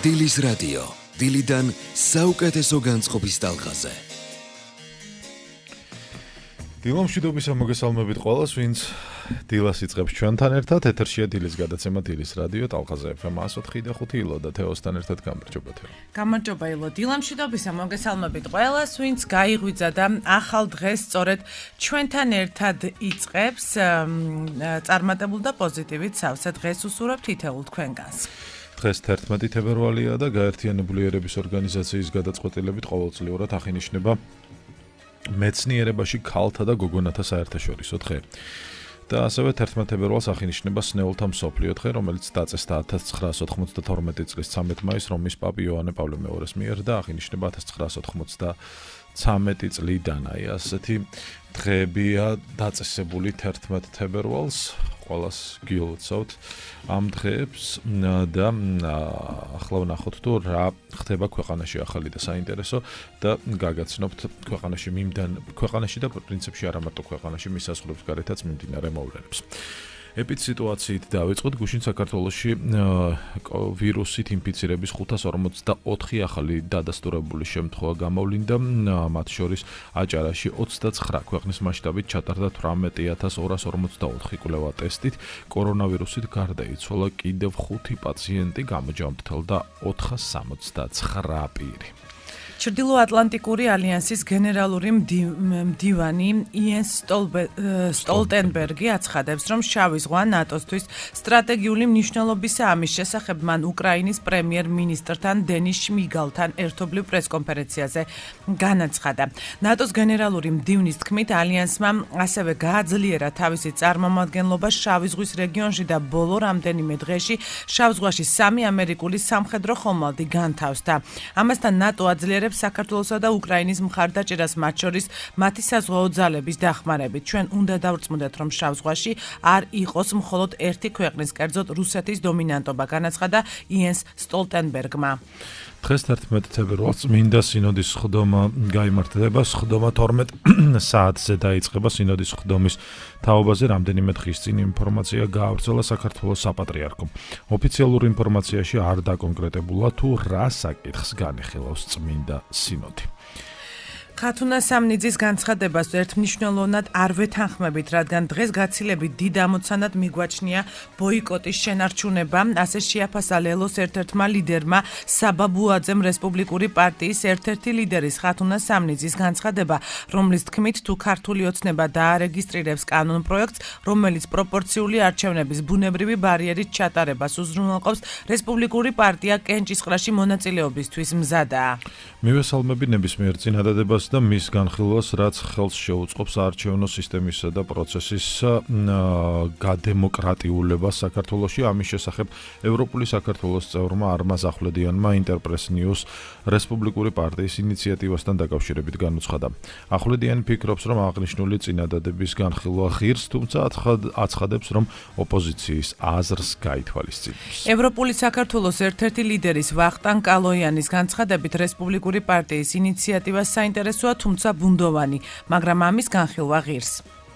დილის რადიო. დილიდან საუკეთესო განწყობის ტალღაზე. დილომშვიდობის მოგესალმებით ყველას, ვინც დილას იწყებს ჩვენთან ერთად. ეთერშია დილის გადაცემა დილის რადიო ტალღაზე FM 104.5 ილო და თეოსთან ერთად გამარჯობა თეო. გამარჯობა ილო. დილომშვიდობის მოგესალმებით ყველას, ვინც გაიღვიძა და ახალ დღეს სწორედ ჩვენთან ერთად იწყებს წარმატებულ და პოზიტივით სავსე დღეს უსურვებ თითოეულ თქვენგანს. დღეს 11 თებერვალია და გაერთიანებული ერების ორგანიზაციის გადაწყვეტილებით ყოველწლიურად აღინიშნება მეცნიერებაში ქალთა და გოგონათა საერთაშორისო დღე. და ასევე 11 თებერვალს აღინიშნება სნეულთა მსოფლიო დღე, რომელიც დაწესდა 1992 წლის 13 მაისს რომის პაპ იოანე პავლე მეორეს მიერ და აღინიშნება 1993 წლიდან. აი ასეთი დღეებია დაწესებული 11 თებერვალს. ყველას გილოცავთ ამ დღეებს და ახლა ვნახოთ თუ რა ხდება ქვეყანაში ახალი და საინტერესო და გაგაცნობთ ქვეყანაში და პრინციპში არა მარტო ქვეყანაში მისასვლებს გარეთაც მიმდინარე მოვლენებს. ეპიდსიტუაციით დავიწყოთ. გუშინ საქართველოში ვირუსით ინფიცირების 544 ახალი დადასტურებული შემთხვევა გამოვლინდა, მათ შორის აჭარაში 29 ქვეყნის მასშტაბით ჩატარდა 18244 კვლევა ტესტით. კორონავირუსით გარდაიცვალა კიდევ 5 პაციენტი, გამოჯამრთელდა 469 პირი. ჩრდილოატლანტიკური ალიანსის გენერალური მდივანი იენს სტოლტენბერგი აცხადებს, რომ შავი ზღვა ნატოსთვის სტრატეგიული მნიშვნელობისაა. ამის შესახებ მან უკრაინის პრემიერ-მინისტრთან დენის შმიგალთან ერთობლივ პრესკონფერენციაზე განაცხადა. ნატოს გენერალური მდივნის თქმით, ალიანსმა ასევე გააძლიერა თავისი წარმომადგენლობა შავი ზღვის რეგიონში და ბოლო რამდენიმე დღეში შავ ზღვაში 3 ამერიკული სამხედრო ხომალდი განთავსდა. ამასთან ნატო აძლიერებს საქართველოსა და უკრაინის მხარდაჭერას, მათ შორის მათი საზღვაო ძალების დახმარებით. ჩვენ უნდა დავრწმუნდეთ, რომ შავ ზღვაში არ იყოს მხოლოდ ერთი ქვეყნის, კერძოდ რუსეთის დომინანტობა, განაცხადა იენს სტოლტენბერგმა. დღეს 11 თებერვალს წმინდა სინოდის სხდომა გაიმართება. სხდომა 12 საათზე დაიწყება. სინოდის სხდომის თაობაზე რამდენიმე დღის წინ ინფორმაცია გაავრცელა საქართველოს საპატრიარქომ. ოფიციალურ ინფორმაციაში არ დაკონკრეტებულა თუ რა საკითხს განეხილავს წმინდა სინოდი. ხათუნა სამნიძის განცხადებას ერთმნიშვნელოვნად არ ვეთანხმებით, რადგან დღეს გაცილებით დიდ ამოცანად მიგვაჩნია ბოიკოტის შენარჩუნება, ასე შეაფასა ლელოს ერთ-ერთმა ლიდერმა საბაბუაძემ რესპუბლიკური პარტიის ერთ-ერთი ლიდერის ხათუნა სამნიძის განცხადება, რომლის თქმით თუ ქართული ოცნება დაარეგისტრირებს კანონპროექტს, რომელიც პროპორციული არჩევნების ბუნებრივი ბარიერით ჩატარებას უზრუნველყოფს, რესპუბლიკური პარტია კენჭისყრაში მონაწილეობისთვის მზადაა. მივესალმები ნებისმიერ წინადადებას და მის განხილვას, რაც ხელს შეუწყობს საარჩევნო სისტემისა და პროცესის გადემოკრატიულებას საქართველოში. ამის შესახებ ევროპული საქართველოს წევრმა არმაზ ახვლედიანმა ინტერპრეს ნიუს რესპუბლიკური პარტიის ინიციატივასთან დაკავშირებით განუცხადა. ახვლედიანი ფიქრობს, რომ აღნიშნული წინადადების განხილვა ღირს, თუმცა აცხადებს, რომ ოპოზიციის აზრს გაითვალისწინებს. ევროპული საქართველოს ერთ-ერთი ლიდერის ვახტანგ კალოიანის განცხადებით, რესპუბლიკური პარტიის ინიციატივა საინტერესოა, თუმცა ბუნდოვანი, მაგრამ ამის განხილვა ღირს.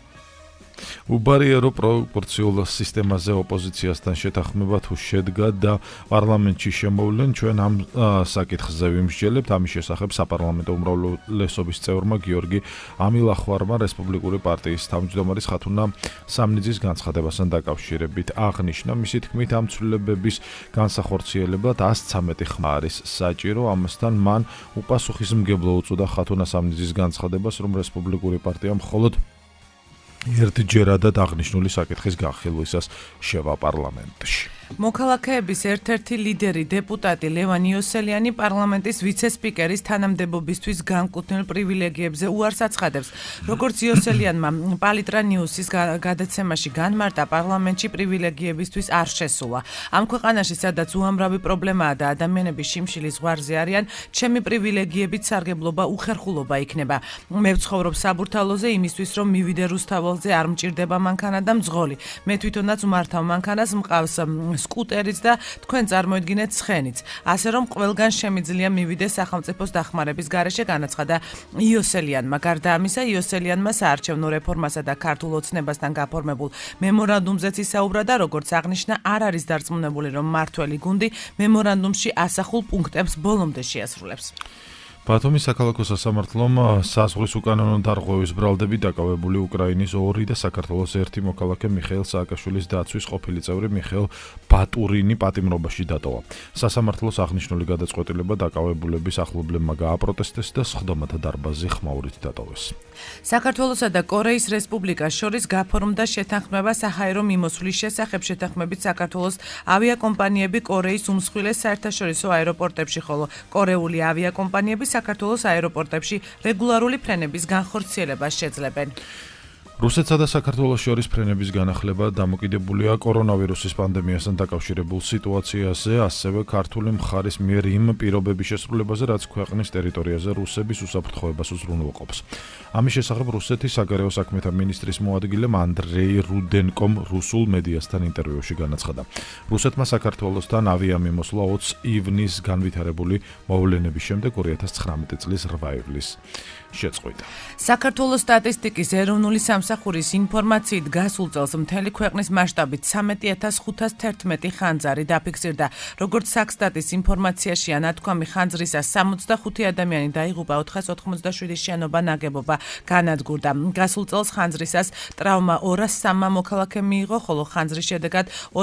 უბარიერო პროპორციულ სისტემაზე ოპოზიციასთან შეთანხმება თუ შედგა და პარლამენტში შემოვლენ, ჩვენ ამ საკითხზე ვიმსჯელებთ. ამის შესახებ საპარლამენტო უმრავლესობის წევრმა გიორგი ამილახვარმა რესპუბლიკური პარტიის თავმჯდომარის ხათუნა სამნიძის განცხადებასთან დაკავშირებით აღნიშნა. მისი თქმით, ამ ცვლილებების განსახორციელებლად 113 ხმა არის საჭირო. ამასთან მან უპასუხისმგებლო უწოდა ხათუნა სამნიძის განცხადებას, რომ რესპუბლიკური პარტია მხოლოდ ერთჯერადად აღნიშნული საკითხის განხილვისას შევა პარლამენტში. მოქალაქეების ერთ-ერთი ლიდერი დეპუტატი ლევან იოსელიანი პარლამენტის ვიცე-სპიკერის თანამდებობისთვის განკუთვნილ პრივილეგიებზე უარს აცხადებს. როგორც იოსელიანმა პალიტრა ნიუსის გადაცემაში განმარტა, პარლამენტში პრივილეგიებისთვის არ შესულა. ამ ქვეყანაში, სადაც უამრავი პრობლემაა და ადამიანები შიმშილის ზღვარზე არიან, ჩემი პრივილეგიებით სარგებლობა უხერხულობა იქნება. მე ვცხოვრობ საბურთალოზე იმისთვის, რომ მივიდე რუსთაველზე, არ მჭირდება მანქანა და მძღოლი. მე თვითონაც მართავ მანქანას, მყავს სკუტერიც და თქვენ წარმოედგინეთ ცხენიც. ასე რომ ყველგან შემიძლია მივიდეს სახელმწიფოს დახმარების გარეშე, განაცხადა იოსელიანმა. გარდა ამისა, იოსელიანმა საარჩევნო რეფორმასა და ქართულ ოცნებასთან გაფორმებულ მემორანდუმზეც ისაუბრა და როგორც აღნიშნა, არ არის დარწმუნებული, რომ მართველი გუნდი მემორანდუმში ასახულ პუნქტებს ბოლომდე შეასრულებს. ბათუმის საქალაქო სასამართლომ საზღვრის უკანონო დარღვევის ბრალდები დაკავებული უკრაინის 2 და საქართველოს 1 მოქალაქე მიხეილ სააკაშვილის დაცვის ყოფილი წევრი მიხეილ ბატურინი პატიმრობაში დატოვა. სასამართლოს აღნიშნული გადაწყვეტილება დაკავებულების ახლობლებმა გააპროტესტეს და სხდომათა დარბაზი ხმაურით დატოვეს. საქართველოსა და კორეის რესპუბლიკას შორის გაფორმდა შეთანხმება საჰაერო მიმოსვლის შესახებ. შეთანხმებით საქართველოს ავიაკომპანიები კორეის უმსხვილეს საერთაშორისო აეროპორტებში, ხოლო კორეული ავიაკომპანიები საქართველოს აეროპორტებში რეგულარული ფრენების განხორციელებას შეძლებენ. რუსეთსა და საქართველოს შორის ფრენების განახლება დამოკიდებულია კორონავირუსის პანდემიასთან დაკავშირებულ სიტუაციაზე, ასევე ქართული მხარის მიერ იმ პირობების შესრულებაზე, რაც ქვეყნის ტერიტორიაზე რუსების უსაფრთხოებას უზრუნველყოფს. ამის შესახებ რუსეთის საგარეო საქმეთა მინისტრის მოადგილემ ანდრეი რუდენკომ რუსულ მედიასთან ინტერვიუში განაცხადა. რუსეთმა საქართველოსთან ავიამიმოსვლა 20 ივნის განვითარებული მოვლენების შემდეგ 2019 წლის 8 ივლისს შეწყვიტა. საქართველოს სტატისტიკის ეროვნული სამსახურის ინფორმაციით გასულ წელს მთელი ქვეყნის მასშტაბით 13,511 ხანძარი დაფიქსირდა. როგორც საქსტატის ინფორმაციაშია ნათქვამი, ხანძრისას 65 ადამიანი დაიღუპა, 487 შენობა ნაგებობა განადგურდა. გასულ წელს ხანძრისას ტრავმა 203 მოქალაქე მიიღო, ხოლო ხანძრის შედეგად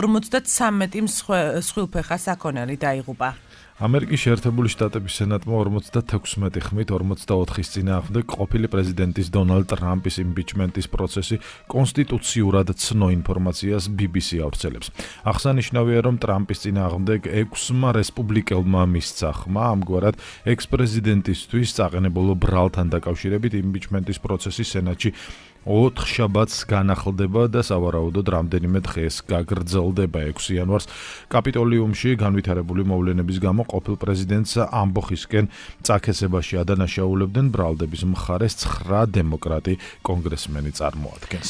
53 მსხვილფეხა საქონელი დაიღუპა. ამერიკის შეერთებული შტატების სენატმა 56 ხმით 44-ის წინააღმდეგ ყოფილი პრეზიდენტის დონალდ ტრამპის იმპიჩმენტის პროცესი კონსტიტუციურად ცნო ინფორმაციას BBC ავრცელებს. აღსანიშნავია, რომ ტრამპის წინააღმდეგ 6 რესპუბლიკელმა მისცა ხმა, ამგვარად ექს-პრეზიდენტისთვის წაყენებულო ბრალთან დაკავშირებით იმპიჩმენტის პროცესი სენატში 4 შაბათს განახლდება და სავარაუდოდ რამდენიმე დღეს გაგრძელდება. 6 იანვარს კაპიტოლიუმში განვითარებული მოვლენების გამო ყოფილ პრეზიდენტს ამბოხისკენ წაქესებაში ადანაშაულებდნენ. ბრალდების მხარეს 9 დემოკრატი კონგრესმენი წარმოადგენს.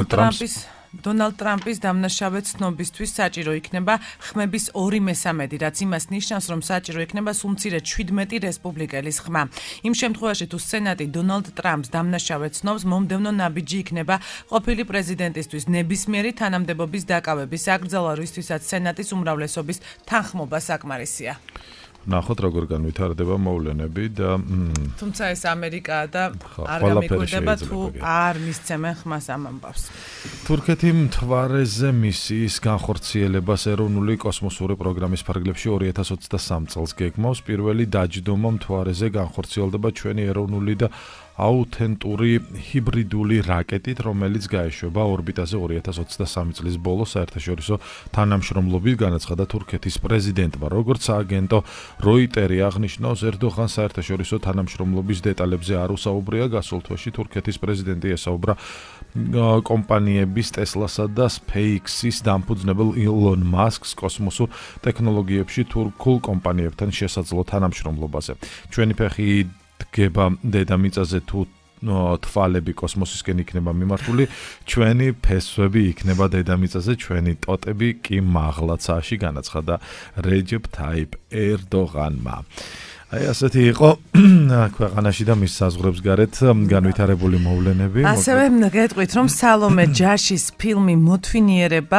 დონალდ ტრამპის დამნაშავე ცნობისთვის საჭირო იქნება ხმების 2/3, რაც იმას ნიშნავს, რომ საჭირო იქნება სულ მცირედ 17 რესპუბლიკელის ხმა. იმ შემთხვევაში, თუ სენატი დონალდ ტრამპს დამნაშავე ცნობს, მომდევნო ნაბიჯი იქნება ყოფილი პრეზიდენტისთვის ნებისმიერი თანამდებობის დაკავების აკრძალვა, რისთვისაც სენატის უმრავლესობის თანხმობა საკმარისია. ნახოთ, როგორ განვითარდება მოვლენები და თუმცა ეს ამერიკაა და არ გამიკვირდება თუ არ მისცემენ ხმას ამ ამბავს. თურქეთი მთვარეზე მისიის განხორციელებას ეროვნული კოსმოსური პროგრამის ფარგლებში 2023 წელს გეგმავს. პირველი დაჯდომა მთვარეზე განხორციელდება ჩვენი ეროვნული და აუთენტური ჰიბრიდული რაკეტით, რომელიც გაეშვება ორბიტაზე 2023 წლის ბოლოს საერთაშორისო თანამშრომლობით, განაცხადა თურქეთის პრეზიდენტმა. როგორც სააგენტო როიტერი აღნიშნავს, ერდოღან საერთაშორისო თანამშრომლობის დეტალებზე არ უსაუბრია. გასულ თვეში თურქეთის პრეზიდენტი ესაუბრა კომპანიების Tesla-სა და SpaceX-ის დამფუძნებელ ილონ მასკს კოსმოსურ ტექნოლოგიებში თურქულ კომპანიებთან შესაძლო თანამშრომლობაზე. ჩვენი ფეხი დგება დედამიწაზე თუ თვალები კოსმოსისკენ იქნება მიმართული, ჩვენი ფესვები იქნება დედამიწაზე, ჩვენი ტოტები კი მაღლაცაში, განაცხადა რეჯეპ თაიპ ერდოღანმა. აი ასეთი იყო ქვეყანაში და მის საზღვრებს გარეთ განვითარებული მოვლენები. ასევე გეტყვით, რომ სალომე ჯაშის ფილმი მოთვინიერება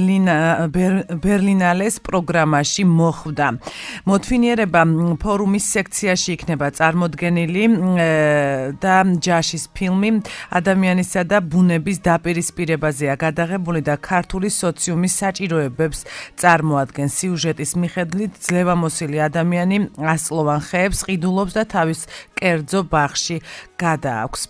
ბერლინალეს პროგრამაში მოხვდა. მოთვინიერება ფორუმის სექციაში იქნება წარმოდგენილი და ჯაშის ფილმი ადამიანისა და ბუნების დაპირისპირებაზეა გადაღებული და ქართული სოციუმის საჭიროებებს წარმოადგენს. სიუჟეტის მიხედვით ძლევამოსილი ადამიანი ასლოვან ხეებს ყიდულობს და თავის კერძო ბაღში გადააქვს.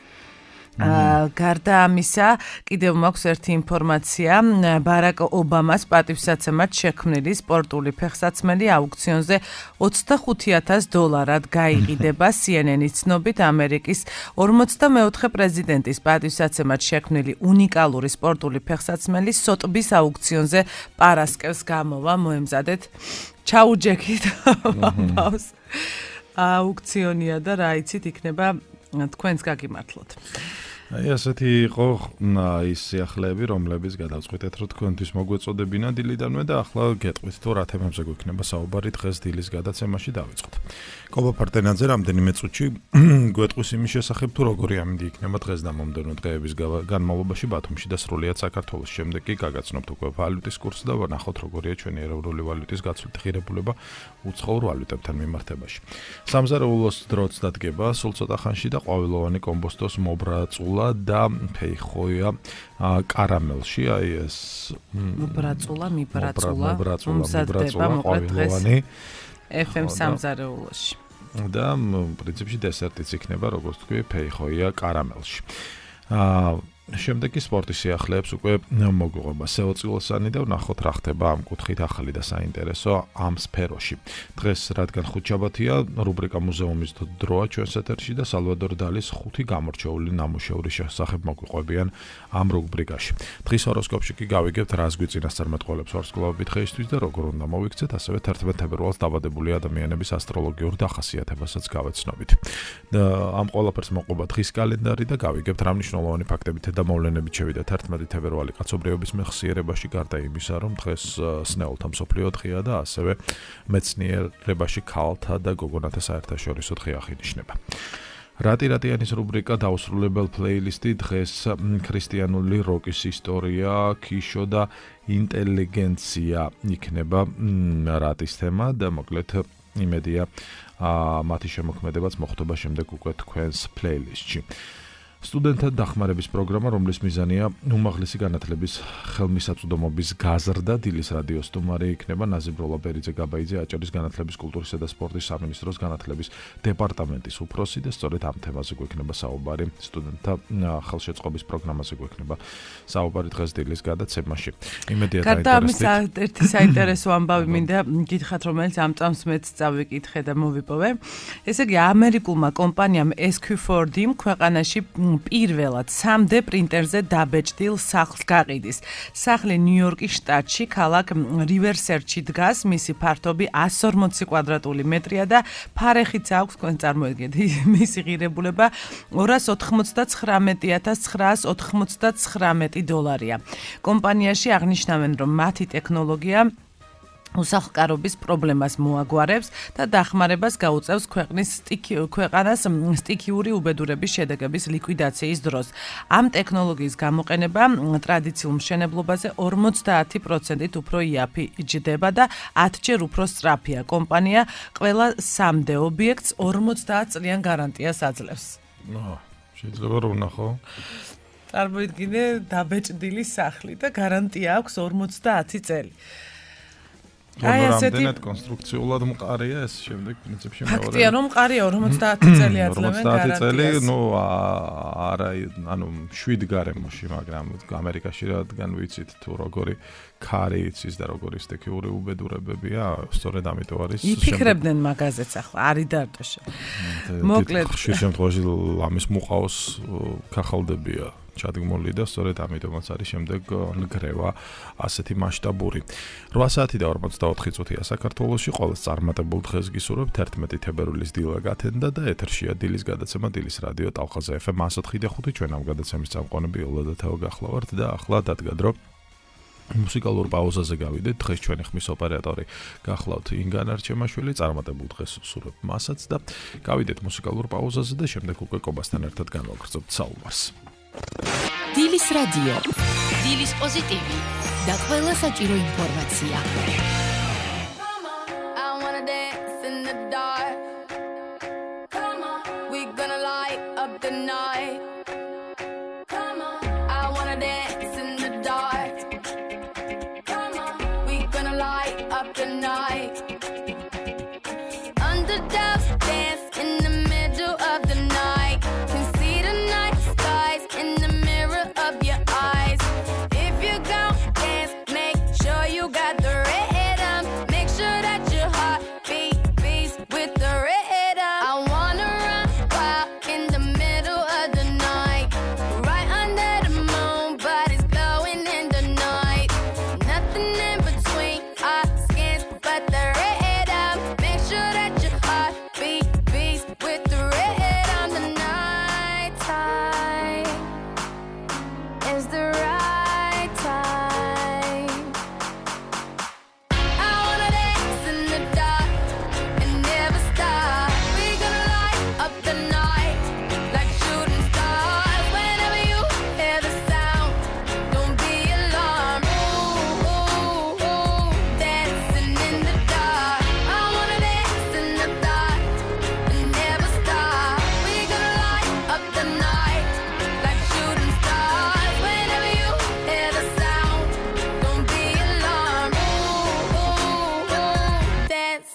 გარდა ამისა, კიდევ მაქვს ერთი ინფორმაცია. ბარაკ ობამას პატივსაცემად შექმნილი სპორტული ფეხსაცმელი აუქციონზე $25,000 გაიყიდება. CNN-ის ცნობით, ამერიკის 44 პრეზიდენტის პატივსაცემად შექმნილი უნიკალური სპორტული ფეხსაცმელი სოტბის აუქციონზე პარასკევს გამოვა. მოემზადეთ ჩაუჯექით ბავს. აუქციონია და რა იცით იქნება თქვენს გაგიმართლოთ. აი ასეთი იყო ის სიახლეები, რომლებიც გადავწყვიტეთ, რომ თქვენთვის მოგვეწოდებინა დილიდანვე და ახლა გეტყვით, თუ რა თემებზე გვექნება საუბარი დღეს დილის გადაცემაში დავიწყოთ. კობა პარტენაძე რამდენიმე წუთში გვეტყვის იმის შესახებ, თუ როგორი ამინდი იქნება დღეს და მომდევნო დღეების განმავლობაში ბათუმში და სრულიად საქართველოს. შემდეგ კი გაგაცნობთ უკვე ვალუტის კურსი და ვნახოთ, როგორია ჩვენი ეროვნული ვალუტის გაცვლით ღირებულება უცხოურ ვალუტებთან მიმართებაში. სამზარეულოს დროც დადგება სულ ცოტა ხანში და ყვავილოვანი კომბოსტოს მობრაწულა და ფეიხოია კარამელში, აი ეს მიბრაწულა ყვავილოვანი FM სამზარეულოში. და პრინციპში დესერტიც იქნება, როგორც თქვი, ფეიხოია კარამელში. შემდეგი სპორტის სიახლეებს უკვე მოგვიყვება სეო წილოსანი და ვნახოთ რა ხდება ამ კუთხით ახალი და საინტერესო ამ სფეროში. დღეს რადგან ხუთშაბათია, რუბრიკა მუზეუმის დროა ჩვენს ეთერში და სალვადორ დალის 5 გამორჩეული ნამუშევრის შესახებ მოგვიყვებიან ამ რუბრიკაში. დღის ჰოროსკოპში კი გავიგებთ რას გვიწინასწარმეტყველებს ვარსკვლავები დღეისთვის და როგორ უნდა მოვიქცეთ, ასევე 11 თებერვალს დაბადებული ადამიანების ასტროლოგიურ დახასიათებასაც გავეცნობით. ამ ყველაფერს მოყვება დღის კალენდარი და გავიგებთ რა მნიშვნელოვანი ფაქტებით და მოვლენებით შევიდა 11 თებერვალი კაცობრიობის მეხსიერებაში, გარდა იმისა, რომ დღეს სნეულთა მსოფლიო დღეა და ასევე მეცნიერებაში ქალთა და გოგონათა საერთაშორისო დღე აღინიშნება. რატიანის რუბრიკა დაუსრულებელ პლეილისტი დღეს ქრისტიანული როკის ისტორია, ქიშო და ინტელიგენცია იქნება რატის თემა და მოკლედ იმედია მათი შემოქმედებაც მოხდება შემდეგ უკვე თქვენს პლეილისტში. სტუდენტთა დახმარების პროგრამა, რომლის მიზანია უმაღლესი განათლების ხელმისაწვდომობის გაზრდა, დილის რადიოს სტუმარი იქნება ნაზიბ როლაბერიძე გაბაიძე, აჭარის განათლების, კულტურისა და სპორტის სამინისტროს განათლების დეპარტამენტის უფროსი და სწორედ ამ თემაზე გვექნება საუბარი. სტუდენტთა ხელშეწყობის პროგრამაზე გვექნება საუბარი დღეს დილის გადაცემაში. იმედია დაინტერესდით. ერთი საინტერესო ამბავი მინდა გითხრათ, რომელიც ამ წამს მეც წავიკითხე და მოვიპოვე. ესე იგი, ამერიკულმა კომპანიამ SQ4D ქვეყანაში პირველად 3D პრინტერზე დაბეჭდილ სახლს გაყიდის. სახლი ნიუ-იორკის შტატში, ქალაქ რივერსერჩი დგას, მისი ფართობი 140 კვადრატული მეტრია და ფარეხიც აქვს, თქვენ წარმოიდგინეთ, მისი ღირებულება $299,999. კომპანიაში აღნიშნავენ, რომ მათი ტექნოლოგია უსახლკარობის პრობლემას მოაგვარებს და დახმარებას გაუწევს ქვეყანას სტიქიური უბედურების შედეგების ლიკვიდაციის დროს. ამ ტექნოლოგიის გამოყენება ტრადიციულ მშენებლობაზე 50%-ით უფრო იაფიჯდება და 10-ჯერ უფრო სწრაფია. კომპანია ყველა 3D ობიექტს 50 წლიან გარანტიას აძლევს. შეიძლება რომ ვნახო. წარმოიდგინე დაბეჭდილი სახლი და გარანტია აქვს 50 წელი. რამდენად კონსტრუქციულად მყარია ეს შემდეგ პრინციპში მეორე. ფაქტია რომ მყარია 50 წელი აძლევენ გარანტიას. 50 წელი, არა, 7 გარემოში, მაგრამ ამერიკაში რადგან ვიცით თუ როგორი ქარი იცის და როგორი სტიქიური უბედურებებია, სწორედ ამიტომ არის იფიქრებდნენ მაგაზეც ახლა, არის დარტოშა. მოკლედ, ხშირ შემთხვევაში ამის მუყაოს ქახალდებია ჩადგმული და სწორედ ამიტომაც არის შემდეგ ნგრევა ასეთი მასშტაბური. 8 საათი და 44 წუთია საქართველოში, ყოველს წარმატებულ დღეს გისურვებთ 11 თებერვლის დილა გათენდა და ეთერშია დილის გადაცემა დილის რადიო ტალხაზე FM 104.5 ჩვენ ამ გადაცემის წამყვანები ოლა და თეო გახლავართ და ახლა დადგა დრო მუსიკალურ პაუზაზე გავიდეთ. დღეს ჩვენი ხმის ოპერატორი გახლავთ ინგან არჩემაშვილი, წარმატებულ დღეს ვსურვებ მასაც და გავიდეთ მუსიკალურ პაუზაზე და შემდეგ უკვე კობასთან ერთად განვაგრძობთ საუბარს. დილის რადიო, დილის პოზიტივი და ყველა საჭირო ინფორმაცია. But the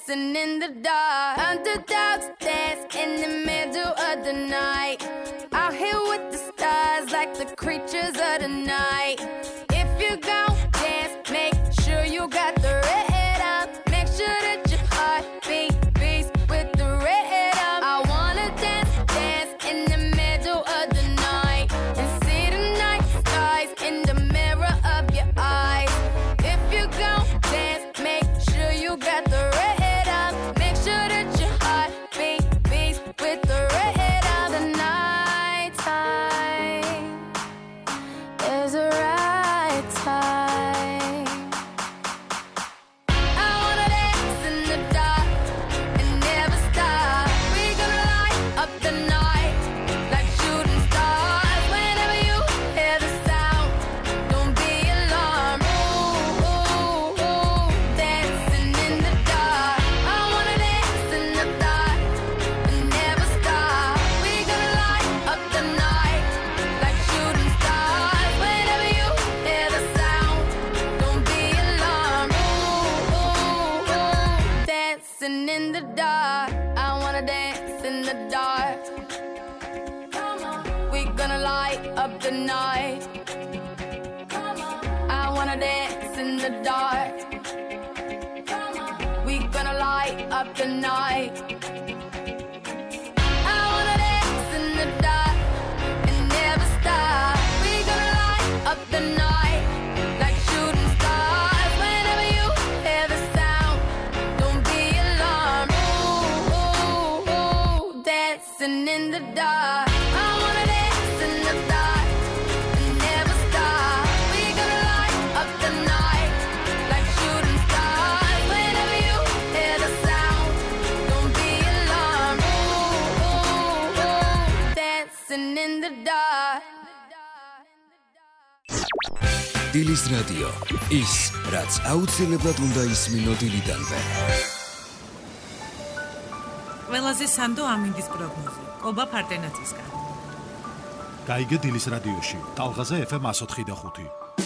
dancing in the dark. Underdogs dance in the middle of the night. Out here with the stars like the creatures of the night. If you gon' dance, make sure you got the rhythm. Make sure that your heart beats with the rhythm. I wanna dance in the middle of the night and see the night skies in the mirror of your eyes. If you gon' dance, make sure you got the rhythm. Make sure that your heart beats with the rhythm. The night time is the right time. I wanna dance in the dark and never stop. We gonna light up the night like shooting stars. Whenever you hear the sound, don't be alarmed. Ooh, ooh, ooh, dancing in the dark. I wanna dance in the dark and never stop. We gonna light up the night like shooting stars. Whenever you hear the sound, don't be alarmed. Ooh, ooh, ooh, dancing in the dark. I wanna dance in the dark. Come on, we gonna light up the night. Come on, I wanna dance in the dark. Come on, we gonna light up the night. I wanna dance in the dark and never stop. We gonna light up the night like shooting stars. Whenever you hear the sound, don't be alarmed. Ooh, ooh, ooh, dancing in the dark. I wanna dance in the dark and never stop. We gonna light up the night like shooting stars. Whenever you hear the sound, don't be alarmed. Ooh, ooh, ooh, dancing in the dark. დილის რადიო ის რაც აუცილებლად უნდა ისმინო დილიდანვე. ყველაზე სანდო ამინდის პროგნოზი. კობა ფარტენაცისგან. გაიგე დილის რადიოში. ტალღაზე FM 104.5.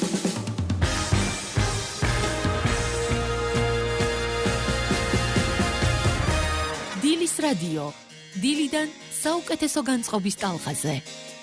დილის რადიო. დილიდან საუკეთესო განწყობის ტალღაზე.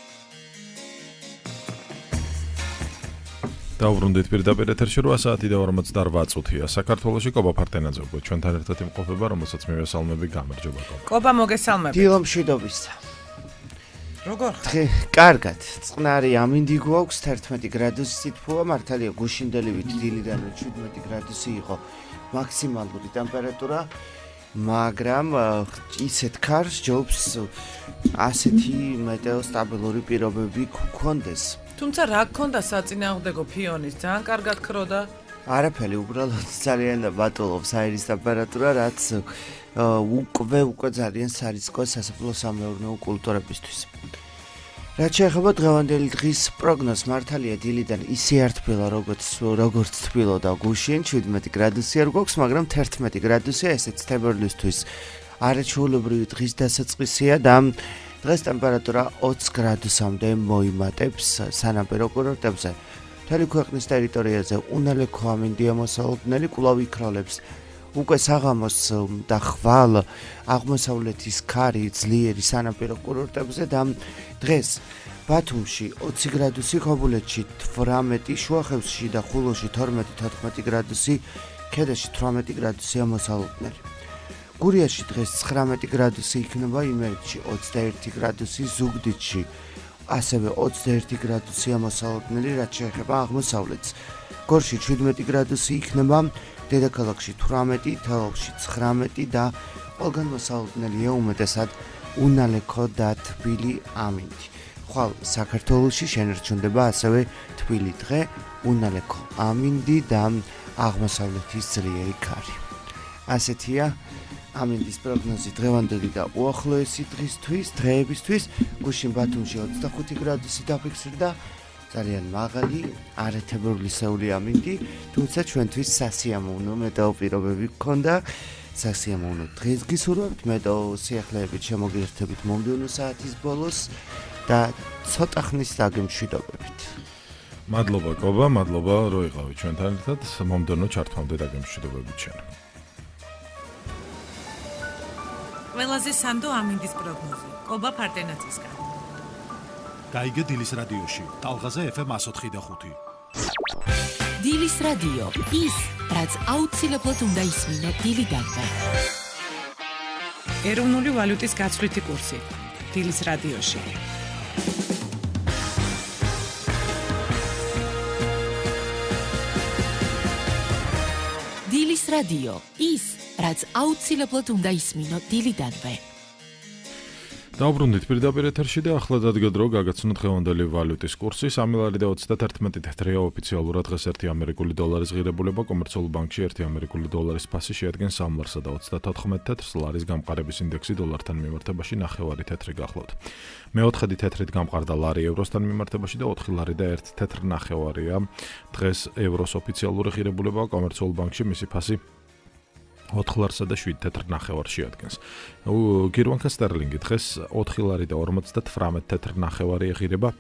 დაუბრუნდით პირდაპირ ეთერში 8 საათი და 48 წუთია. საქართველოში კობა ფარტენაძე უკვე ჩვენთან ერთად იმყოფება, რომელსაც მივესალმები. გამარჯობა კობა. კობა მოგესალმებით. დილო მშვიდობისა. როგორ ხარ? კარგად. წყნარი ამინდი გვაქვს 11 გრადუსი სითბოა, მართალია გუშინდელივით დილიდანვე 17 გრადუსი იყო მაქსიმალური ტემპერატურა, მაგრამ ისეთ კარს ჯობს ასეთი მეტეოსტაბილური პირობები გქონდეს. თუმცა რა გქონდა საწინააღმდეგო ფიონის, ძალიან კარგად ქროდა. არაფერი, უბრალოდ ძალიან ბატონობს აირის ტემპერატურა, რაც უკვე ძალიან სარისკოა სასოფლო-სამეურნეო კულტურებისთვის. რაც შეეხება დღევანდელი დღის პროგნოზს, მართალია დილიდან ისე არ თბილა, როგორც თბილოდა გუშინ, 17 გრადუსი არ გვაქვს, მაგრამ 11 გრადუსია, ესეც თებერვლისთვის არაჩვეულებრივი დღის დასაწყისია და დღეს ტემპერატურა 20 გრადუსამდე მოიმატებს სანაპირო კურორტებზე. მთელი ქვეყნის ტერიტორიაზე უნალექო ამინდია მოსალოდნელი, კვლავ იქროლებს უკვე საღამოს და ხვალ აღმოსავლეთის ქარი ძლიერი სანაპირო კურორტებზე და დღეს ბათუმში 20 გრადუსი, ხობულეთში 18, შუახევსში და ხულოში 12-14 გრადუსი, ქედაში 18 გრადუსია მოსალოდნელი. გურიაში დღეს 19 გრადუსი იქნება, იმერეთში 21 გრადუსი, ზუგდიდში ასევე 21 გრადუსია მოსალოდნელი, რაც შეეხება აღმოსავლეთს. გორში 17 გრადუსი იქნება, დედაქალაქში 18, თელავში 19 და ყველგან მოსალოდნელია უმეტესად უნალექო და თბილი ამინდი. ხვალ საქართველოში შენარჩუნდება ასევე თბილი დღე, უნალექო ამინდი და აღმოსავლეთის ძლიერი ქარი. ასეთია ამინდის პროგნოზი დღევანდელი და უახლოესი დღეებისთვის. გუშინ ბათუმში 25 გრადუსი დაფიქსირდა, ძალიან მაღალი, არათებურლისეული ამინდი, თუმცა ჩვენთვის სასიამოვნო მეტეოპირობები გქონდა. სასიამოვნო დღეს გისურვებთ მეტეოსიახლეებით შემოგერთებით მომდევნო საათის ბოლოს და ცოტა ხნის დაგემშვიდობებით. მადლობა კობა, მადლობა რომ იყავით ჩვენთან ერთად. მომდევნო ჩართვამდე დაგემშვიდობებით ჩვენ. ყველაზე სანდო ამინდის პროგნოზი. კობა ფარტენაცისგან. გაიგე დილის რადიოში. ტალღაზე FM 104.5. დილის რადიო. ის, რაც აუცილებლად უნდა ისმინო დილიდანვე. ეროვნული ვალუტის გაცვლითი კურსი. დილის რადიოში. დილის რადიო. ის, რაც აუცილებლად უნდა ისმინო დილიდანვე. დაუბრუნდით პირდაპირ ეთერში და ახლა დადგა დრო გაგაცნოთ დღევანდელი ვალუტის კურსი. 3 ლარი და 31 თეთრია ოფიციალურად დღეს 1 ამერიკული დოლარის ღირებულება კომერციულ ბანკში 1 ამერიკული დოლარის ფასი შეადგენს 3 ლარსა და 34 თეთრს. ლარის გამყარების ინდექსი დოლართან მიმართებაში 9 თეთრი გახლავთ. მეოთხედი თეთრით გამყარდა ლარი ევროსთან მიმართებაში და 4 ლარი და 1 თეთრ 9 დღეს ევროს ოფიციალური ღირებულება კომერციულ ბანკში მისი ფასი 4 ლარსა და 7 თეთრ 9 შეადგენს. გირვანკა სტერლინგი დღეს 4 ლარი და 58 თეთრ 9 ეღირება.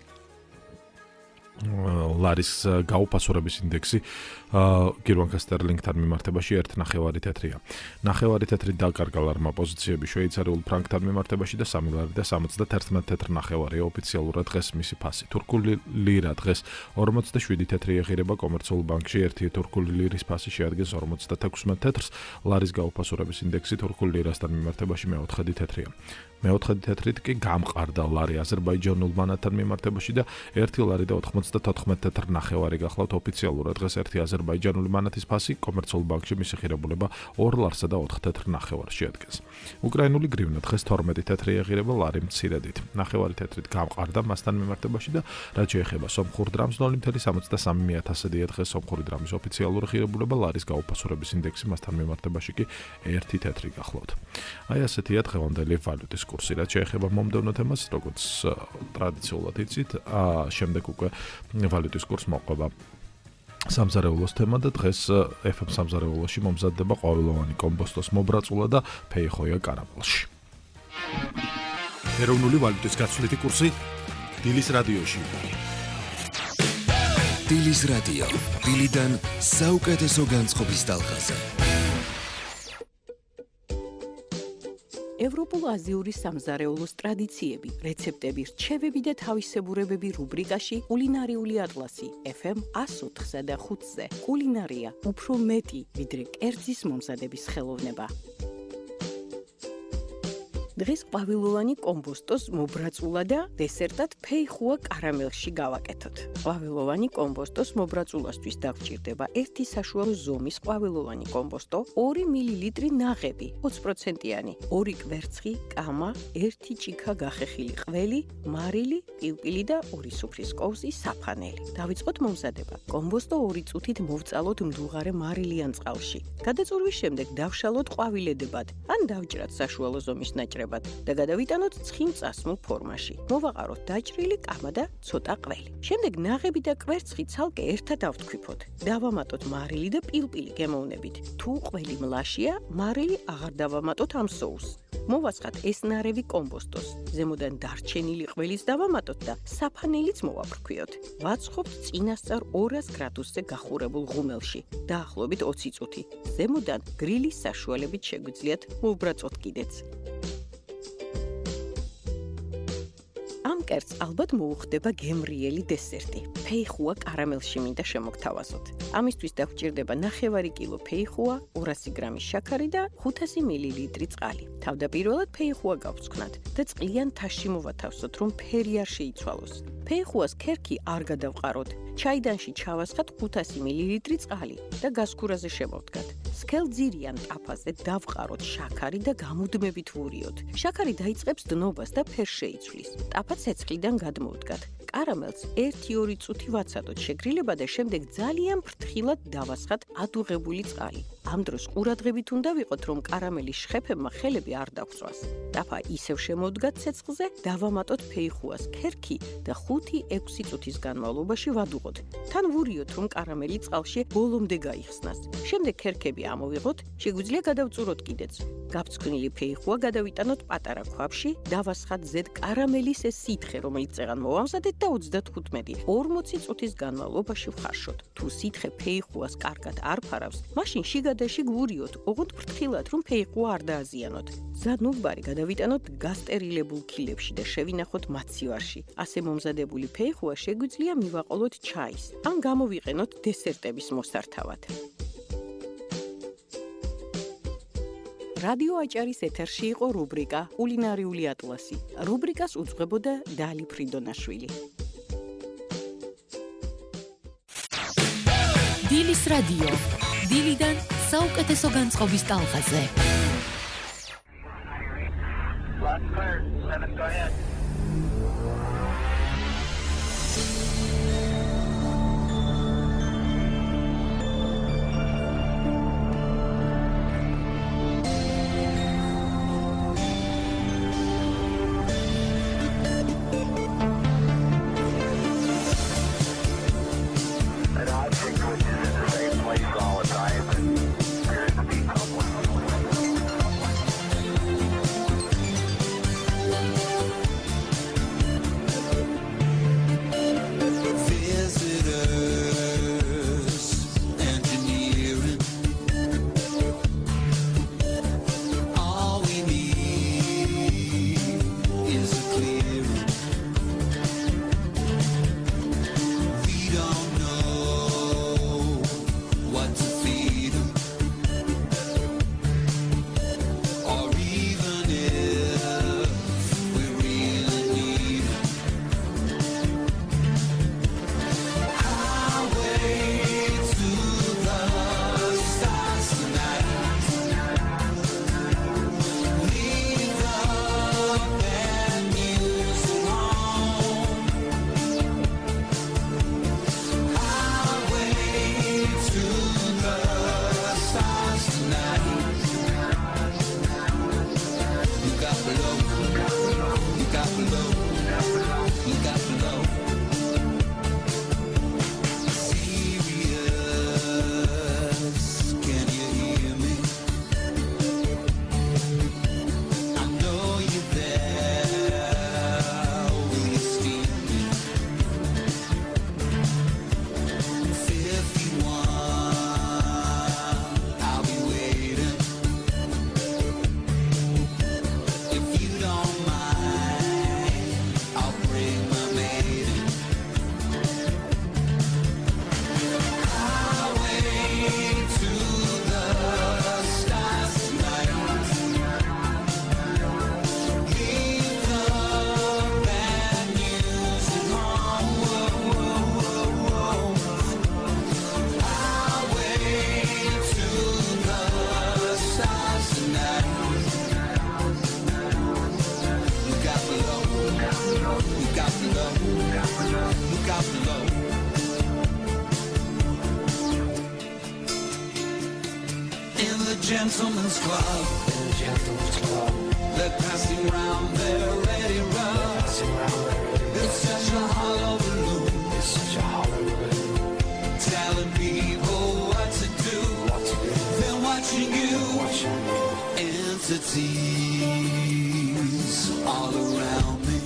ლარის გაუფასურების ინდექსი გირვანკა სტერლინგთან მიმართებაში 1.9 თეთრია. 9 თეთრი დაკარგა ლარმა პოზიციები შვეიცარიულ ფრანკთან მიმართებაში და 3 ლარი და 71 თეთრ 9 ოფიციალურად დღეს მისი ფასი. თურქული ლირა დღეს 47 თეთრი ეღირება კომერციულ ბანკში 1 თურქული ლირის ფასი შეადგენს 56 თეთრს. ლარის გაუფასურების ინდექსი თურქულ ლირასთან მიმართებაში მეოთხედი თეთრია. მეოთხედი თეთრით კი გამყარდა ლარი აზერბაიჯანულ მანათთან მიმართებაში და 1 ლარი და 94 თეთრ 9 გახლავთ ოფიციალურად დღეს 1 აზერბაიჯანული მანათის ფასი კომერციულ ბანკში მისი ღირებულება 2 ლარსა და 4 თეთრ 9 შეადგენს. უკრაინული გრივნა დღეს 12 თეთრი ეღირება ლარი მცირედით. 9 თეთრით გამყარდა მასთან მიმართებაში და რაც შეეხება სომხურ დრამს 0.73%-ია დღეს სომხური დრამის ოფიციალური ღირებულება ლარის გაუფასურების ინდექსი მასთან მიმართებაში კი 1 თეთრი გახლავთ. აი ასეთია დღევანდელი ვალუტის კურსი. რაც შეეხება მომდევნო თემას, როგორც ტრადიციულად იცით, შემდეგ უკვე ვალუტის კურს მოყვება სამზარეულოს თემა და დღეს FM სამზარეულოში მომზადდება ყვავილოვანი კომბოსტოს მობრაწულა და ფეიხოია კარამელში. ეროვნული ვალუტის გაცვლითი კურსი დილის რადიოში. დილის რადიო. დილიდან საუკეთესო განწყობის ტალღაზე. ევროპულ-აზიური სამზარეულოს ტრადიციები, რეცეპტები, რჩევები და თავისებურებები რუბრიკაში კულინარიული ატლასი FM 104-ზე და 5-ზე. კულინარია უფრო მეტი, ვიდრე კერძის მომზადების ხელოვნება. დღეს ყვავილოვანი კომბოსტოს მობრაწულა და დესერტად ფეიხუა კარამელში გავაკეთოთ. ყვავილოვანი კომბოსტოს მობრაწულასთვის დაგჭირდება 1 საშუალო ზომის ყვავილოვანი კომბოსტო, 2 მილილიტრი ნაღები, 20%-იანი, 2 კვერცხი, კამა, 1 ჭიქა გახეხილი ყველი, მარილი, პილპილი და 2 სუფრის კოვზი საფანელი. დავიწყოთ მომზადება. კომბოსტო 2 წუთით მოვწალოთ მდუღარე მარილიან წყალში. გადაწურვის შემდეგ დავშალოთ ყვავილედებად, ან დავჭრათ საშუალო ზომის ნაჭრებად. და გადავიტანოთ ცხიმ წასმულ ფორმაში. მოვაყაროთ დაჭრილი კამა და ცოტა ყველი. შემდეგ ნაღები და კვერცხი ცალკე ერთად ავთქვიფოთ. დავამატოთ მარილი და პილპილი გემოვნებით. თუ ყველი მლაშია, მარილი აღარ დავამატოთ ამ соуს. მოვაცხათ ეს ნარევი კომბოსტოს. ზემოდან დარჩენილი ყველის დავამატოთ და საფანელიც მოვაფრქვიოთ. ვაცხობთ წინასწარ 200 გრადუსზე გახურებულ ღუმელში. დაახლოებით 20 წუთი. ზემოდან გრილის საშუალებით შეგვიძლიათ მოვბრაწოთ კიდეც. ამ კერძს ალბათ მოუხდება გემრიელი დესერტი. ფეიხუა კარამელში მინდა შემოგთავაზოთ. ამისთვის დაგჭირდება 9 კილო ფეიხუა, 200 გრამი შაქარი და 500 მილილიტრი წყალი. თავდაპირველად ფეიხუა გავწკვნათ და წყლიან თაშში მოვათავსოთ, რომ ფერი არ შეიცვალოს. ფეიხუას ქერქი არ გადავყაროთ. ჩაიდანში ჩავასხათ 500 მილილიტრი წყალი და გასქურაზე შემოვდგათ. სქელძირიან ტაფაზე დავყაროთ შაქარი და გამუდმებით ვურიოთ. შაქარი დაიწყებს დნობას და ფერს შეიცვლის. ტაფა ცეცხლიდან გადმოვდგათ. კარამელს 1-2 წუთი ვაცადოთ შეგრილება და შემდეგ ძალიან ფრთხილად დავასხათ ადუღებული წყალი. ამ დროს ყურადღებით უნდა ვიყოთ, რომ კარამელის შხეფებმა ხელები არ დაგვწვას. ტაფა ისევ შემოვდგათ ცეცხლზე, დავამატოთ ფეიხუას ქერქი და 5-6 წუთის განმავლობაში ვადუღოთ. თან ვურიოთ, რომ კარამელი წყალში ბოლომდე გაიხსნას. შემდეგ ქერქები ამოვიღოთ, შეგვიძლია გადავწუროთ კიდეც. გაფრთხილი ფეიხუა გადავიტანოთ პატარა ქვაბში, დავასხათ ზედ კარამელის ეს სითხე, რომელიც წეღან მოვამზადეთ და 35-40 წუთის განმავლობაში ვხარშოთ. თუ სითხე ფეიხუას კარგად არ ფარავს, მაშინ შიგად გადაში გვურიოთ, ოღონდ ფრთხილად, რომ ფეიყვა არ დააზიანოთ. ზადნუგბარი გადავიტანოთ გასტერილებულ ქილებში და შევინახოთ მაცივარში. ასე მომზადებული ფეიხუა შეგვიძლია მივაყოლოთ ჩაის, ან გამოვიყენოთ დესერტების მოსართავად. რადიო აჭარის ეთერში იყო რუბრიკა კულინარიული ატლასი. რუბრიკას უძღვებოდა დალი ფრიდონაშვილი. დილის რადიო. დილიდან საუკეთესო განწყობის ტალღაზე. Gentlemen's Club. They're passing round their ready rugs. It's such a hollow balloon. Telling people what to do. They're watching you. Entities all around me.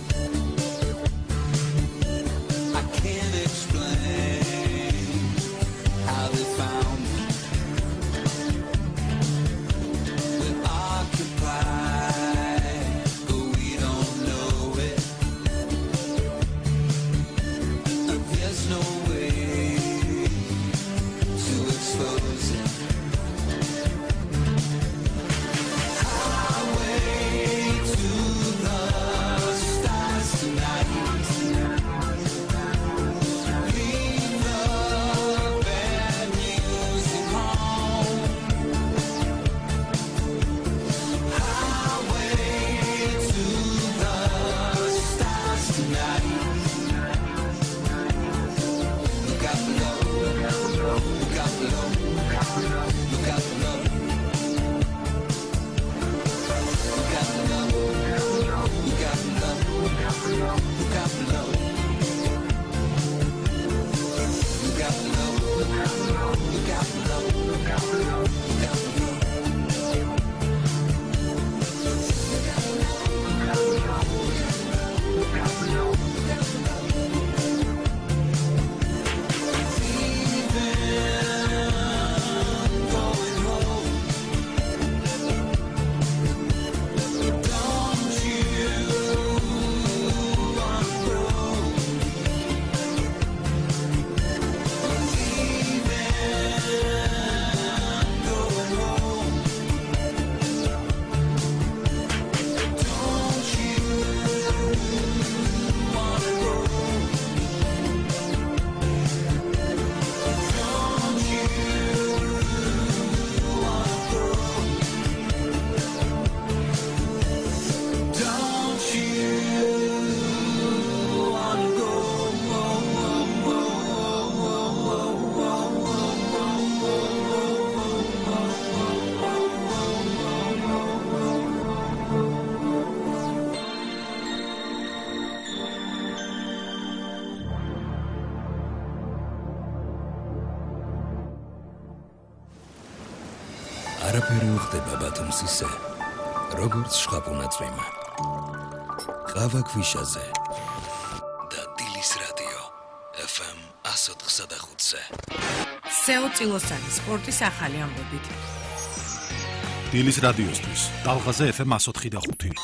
I can't explain how they found me. But we don't know it. There's no way to expose it. Highway to the არაფერი უხდება ბათუმსისე, როგორც შხაპუნა წვიმა. ყავა ქვიშაზე და დილის რადიო FM 104.5-ზე. სეოწილოსანი სპორტის ახალი ამბებით. დილის რადიოსთვის ტალღაზე FM 104.5.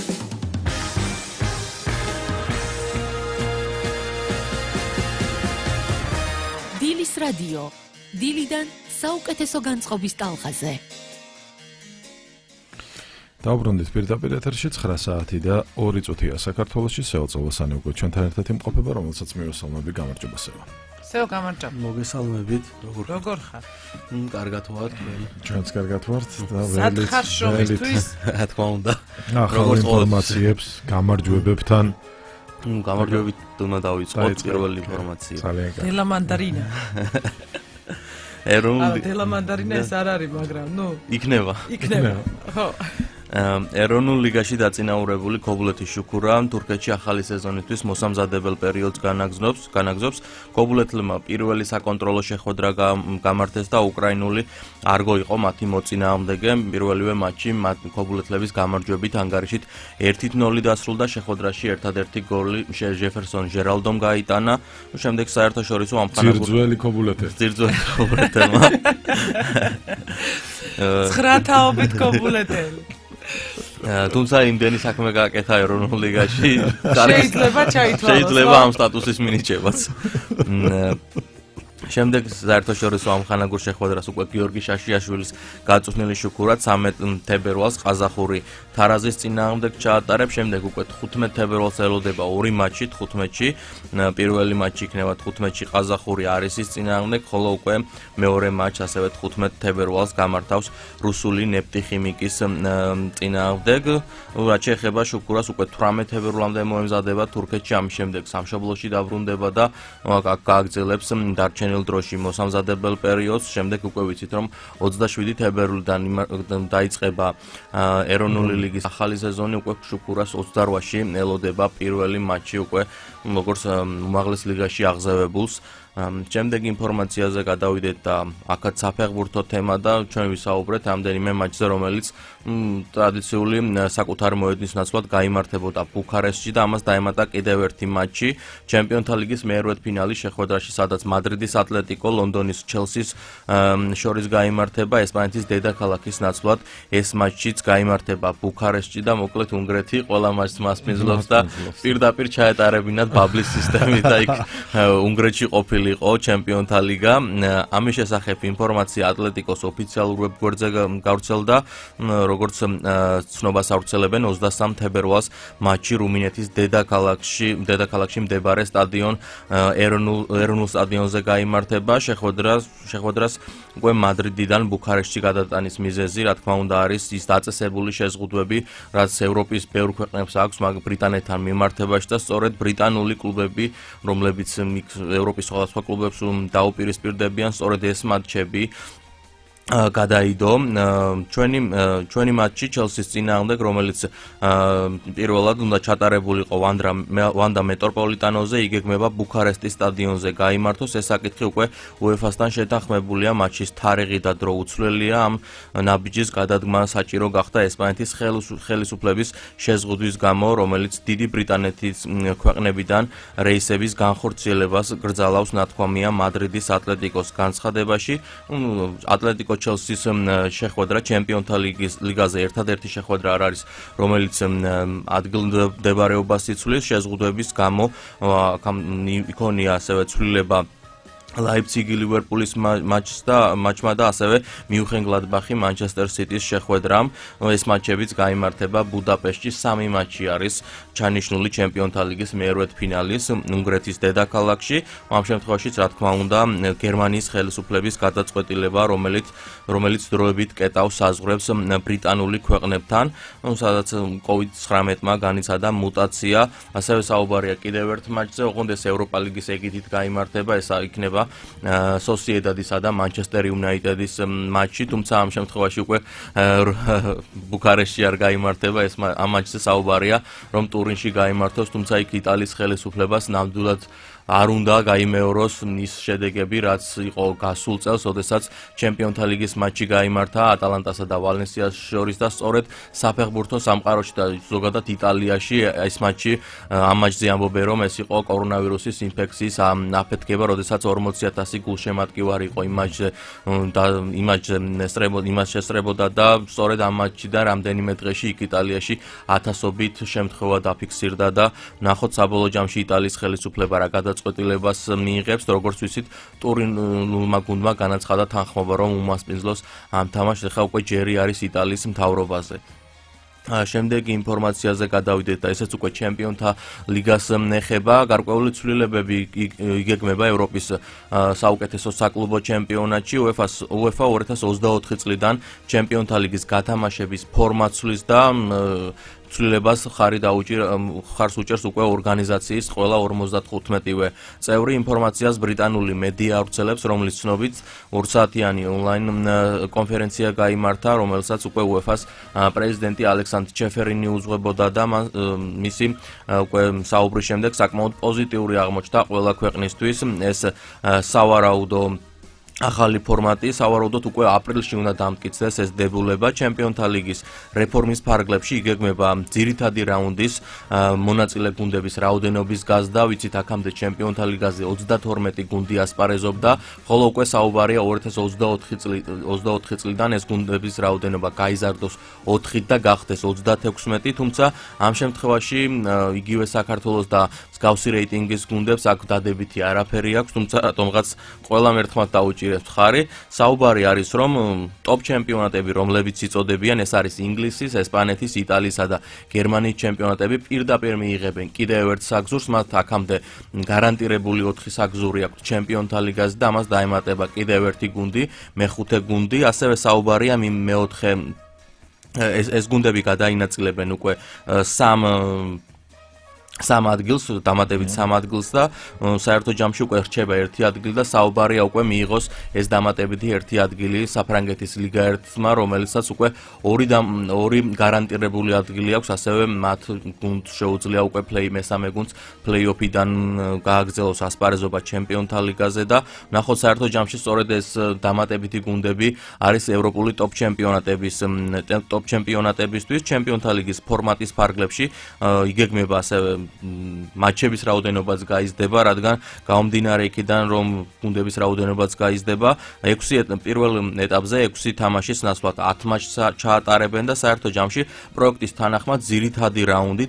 დილის რადიო დილიდან საუკეთესო განწყობის ტალღაზე. დაუბრუნდით პირდაპირ ეთერში 9 საათი და 2 წუთია საქართველოში სეოწილოსანი უკვე ჩვენთან ერთად იმყოფება, რომელსაც მივესალმები, გამარჯობა სეო. სეო გამარჯობა. მოგესალმებით. როგორ ხარ? კარგად ვარ. ჩვენც კარგად ვართ და სად ხარ შობისთვის? რა თქმა უნდა. ახალ ინფორმაციებს გამარჯვებებთან. გამარჯვებით უნდა დავიწყოთ პირველი ინფორმაცია. ძალიან კარგი. დელა მანდარინა. დელა მანდარინა ეს არ არის, მაგრამ იქნება. ხო. ეროვნულ ლიგაში დაწინაურებული ქობულეთის შუქურა თურქეთში ახალი სეზონისთვის მოსამზადებელ პერიოდს განაგზობს. ქობულეთმა პირველი საკონტროლო შეხვედრა გამართეს და უკრაინული არგო იყო მათი მოწინააღმდეგე. პირველივე მატჩი ქობულეთლების გამარჯვებით ანგარიშით 1-0 დასრულდა. შეხვედრაში ერთადერთი გოლი ჯეფერსონ ჟერალდომ გაიტანა. შემდეგ საერთაშორისო ამხანაგურ ძირძველი ქობულეთმა 9 თაობით ქობულეთელი. თუმცა იმდენი საქმე გააკეთა ეროვნულ ლიგაში, შეიძლება ამ სტატუსის მინიჭებაც. შემდეგ საერთაშორისო ამხანაგურ შეხვედრას უკვე გიორგი შაშიაშვილის გაწვრთნილი შუქურა 13 თებერვალს ყაზახური თარაზის წინააღმდეგ ჩაატარებს. შემდეგ უკვე 15 თებერვალს ელოდება ორი მატჩი 15-ში. პირველი მატჩი იქნება 15-ში ყაზახური არისის წინააღმდეგ, ხოლო უკვე მეორე მატჩი ასევე 15 თებერვალს გამართავს რუსული ნეფტიხიმიკის წინააღმდეგ. რაც შეეხება შუქურას, უკვე 18 თებერვლამდე მოემზადება თურქეთში, ამის შემდეგ სამშობლოში დაბრუნდება და გააგრძელებს დარჩენილ დროში მოსამზადებელ პერიოდს. შემდეგ უკვე ვიცით, რომ 27 თებერვლიდან დაიწყება ეროვნული ლიგის ახალი სეზონი, უკვე შუქურას 28-ში ელოდება პირველი მატჩი უკვე როგორც უმაღლეს ლიგაში აღზევებულს. შემდეგ ინფორმაციაზე გადავიდეთ და აქაც საფეხბურთო თემა და ჩვენ ვისაუბრეთ ამდენიმე მატჩზე, რომელიც ტრადიციული საკუთარი მოედნის ნაცვლად გაიმართებოდა ბუქარესტში და ამას დაემატა კიდევ ერთი მატჩი ჩემპიონთა ლიგის მეერთფინალის შეხვედრაში, სადაც მადრიდის ატლეტიკო ლონდონის ჩელსის შორის გაიმართება ესპანეთის დედაქალაქის ნაცვლად. ეს მატჩიც გაიმართება ბუქარესტში და მოკლედ უნგრეთი ყველა მატჩს მასპინძლობს და პირდაპირ ჩაეტარებინათ ბაბლის სისტემით და იქ უნგრეთში ყოფილი იყო ჩემპიონთა ლიგა. ამის შესახებ ინფორმაცია ატლეტიკოს ოფიციალურ ვებგვერდზე გავრცელდა, როგორც ცნობას ავრცელებენ 23 თებერვალს მატჩი რუმინეთის დედაქალაქში მდებარე სტადიონ ეროვნულ სტადიონზე გაიმართება. შეხვედრას უკვე მადრიდიდან ბუქარესტში გადატანის მიზეზი, რა თქმა უნდა, არის ის დაწესებული შეზღუდვები, რაც ევროპის ბევრ ქვეყნებს აქვს ბრიტანეთთან მიმართებაში და სწორედ ბრიტანული კლუბები, რომლებიც ევროპის სხვადასხვა კლუბებს დაუპირისპირდებიან, სწორედ ეს მატჩები გადაიდო. ჩვენი მატჩი ჩელსის წინააღმდეგ, რომელიც პირველად უნდა ჩატარებულიყო ვანდა მეტროპოლიტანოზე, იგეგმება ბუქარესტის სტადიონზე გაიმართოს. ეს საკითხი უკვე UEFA-სთან შეთანხმებულია, მატჩის თარიღი და დრო უცვლელია. ამ ნაბიჯის გადადგმა საჭირო გახდა ესპანეთის ხელისუფლების შეზღუდვის გამო, რომელიც დიდი ბრიტანეთის ქვეყნებიდან რეისების განხორციელებას გრძალავს, ნათქვამია მადრიდის ატლეტიკოს განცხადებაში. ატლეტიკო ჩელსის შეხვედრა ჩემპიონთა ლიგაზე ერთადერთი შეხვედრა არ არის, რომელიც ადგილმდებარეობას იცვლის. შეზღუდვების გამო იქონია ასევე ცვლილება ლაიფციგი ლივერპულის მატჩმა და ასევე მიუნხენ-გლადბახი მანჩესტერ სიტის შეხვედრამ. ეს მატჩებიც გაიმართება ბუდაპეშტში. 3 მატჩი არის ჩანიშნული ჩემპიონთა ლიგის მეერთფინალის უნგრეთის დედაქალაქში. ამ შემთხვევაშიც, რა თქმა უნდა, გერმანიის ხელისუფლების გადაწყვეტილება, რომელიც დროებით კეტავს საზღვრებს ბრიტანული ქვეყნებთან, სადაც COVID-19-მა განიცადა მუტაცია. ასევე საუბარია კიდევ ერთ მატჩზე, ოღონდ ეს ევროპა ლიგის ეგიდით გაიმართება, ეს იქნება სოსიედადისა და მანჩესტერ იუნაიტედის მატჩი, თუმცა ამ შემთხვევაში უკვე ბუქარესტში არ გაიმართება ეს ამ მატჩზე საუბარია, რომ ტურინში გაიმართოს, თუმცა იქ იტალიის ხელისუფლებას ნამდვილად არ უნდა გაიმეოროს ის შედეგები, რაც იყო გასულ წელს, ოდესაც ჩემპიონთა ლიგის მატჩი გაიმართა ატალანტასა და ვალენსიას შორის და სწორედ საფეხბურთო სამყაროში და ზოგადად იტალიაში ეს მატჩი ამ მატჩზე ამბობენ, რომ ეს იყო კორონავირუსის ინფექციის აფეთქება, როდესაც 40,000 გულშემატკივარი იყო იმ მატჩზე და იმას შესწრებოდა და სწორედ ამ მატჩიდან რამდენიმე დღეში იქ იტალიაში ათასობით შემთხვევა დაფიქსირდა და ნახოთ საბოლოო ჯამში იტალიის ხელისუფლება რა გადაწყვეტილებას მიიღებს, როგორც ვიცით, ტურინულმა გუნდმა განაცხადა თანხმობა, რომ უმასპინძლოს ამ თამაშს, ახლა უკვე ჯერი არის იტალიის მთავრობაზე. შემდეგი ინფორმაციაზე გადავიდეთ და ესეც უკვე ჩემპიონთა ლიგას ეხება. გარკვეული ცვლილებები იგეგმება ევროპის საუკეთესო საკლუბო ჩემპიონატში. UEFA 2024 წლიდან ჩემპიონთა ლიგის გათამაშების ფორმატს ცვლის და ცვლილებას ხარს უჭერს უკვე ორგანიზაციის ყველა 55-ვე წევრი. ინფორმაციას ბრიტანული მედია ავრცელებს, რომლის ცნობით 2 საათიანი ონლაინ კონფერენცია გაიმართა, რომელსაც უკვე UEFA-ს პრეზიდენტი ალექსანდრ ჩეფერინი უძღვებოდა და მისი უკვე საუბრის შემდეგ საკმაოდ პოზიტიური აღმოჩნდა ყველა ქვეყნისთვის. ეს სავარაუდო ახალი ფორმატი სავარაუდოდ უკვე აპრილში უნდა დამტკიცდეს ეს დებულება. ჩემპიონთა ლიგის რეფორმის ფარგლებში იგეგმება ძირითადი რაუნდის მონაწილე გუნდების რაოდენობის გაზრდა. ვიცით, აქამდე ჩემპიონთა ლიგაზე 32 გუნდი ასპარეზობდა, ხოლო უკვე საუბარია 2024 წლიდან ეს გუნდების რაოდენობა გაიზარდოს 4-ით და გახდეს 36, თუმცა ამ შემთხვევაში იგივე საქართველოს და მსგავსი რეიტინგის გუნდებს აქ დადებითი არაფერი აქვს, თუმცა რატომღაც ყველამ ერთხმად დაუჭირეს ხარი. საუბარი არის, რომ ტოპ ჩემპიონატები, რომლებიც იწოდებიან, ეს არის ინგლისის, ესპანეთის, იტალიისა და გერმანიის ჩემპიონატები, პირდაპირ მიიღებენ კიდევ ერთ საგზურს, მათ აქამდე გარანტირებული 4 საგზური აქვს ჩემპიონთა ლიგაზე და ამას დაემატება კიდევ ერთი გუნდი, მეხუთე გუნდი, ასევე საუბარია მეოთხე ეს გუნდები გადაინაწილებენ უკვე სამ ადგილს, დამატებით 3 ადგილს და საერთო ჯამში უკვე რჩება 1 ადგილი და საუბარია უკვე მიიღოს ეს დამატებითი 1 ადგილი საფრანგეთის ლიგა 1-მა, რომელიცაც უკვე 2 გარანტირებული ადგილი აქვს, ასევე მათ გუნდს შეუძლია უკვე მესამე გუნდს პლეი-ოფიდან გააგრძელოს ასპარეზობა ჩემპიონთა ლიგაზე და ნახოთ საერთო ჯამში სწორედ ეს დამატებითი გუნდები არის ევროპული ტოპ ჩემპიონატებისთვის. ჩემპიონთა ლიგის ფორმატის ფარგლებში იგეგმება ასევე მატჩების რაოდენობაც გაიზრდება, რადგან გამომდინარე იქიდან, რომ გუნდების რაოდენობაც გაიზრდება, პირველ ეტაპზე 6 თამაშის ნაცვლად 10 მატჩს ჩაატარებენ და საერთო ჯამში პროექტის თანახმად ძირითად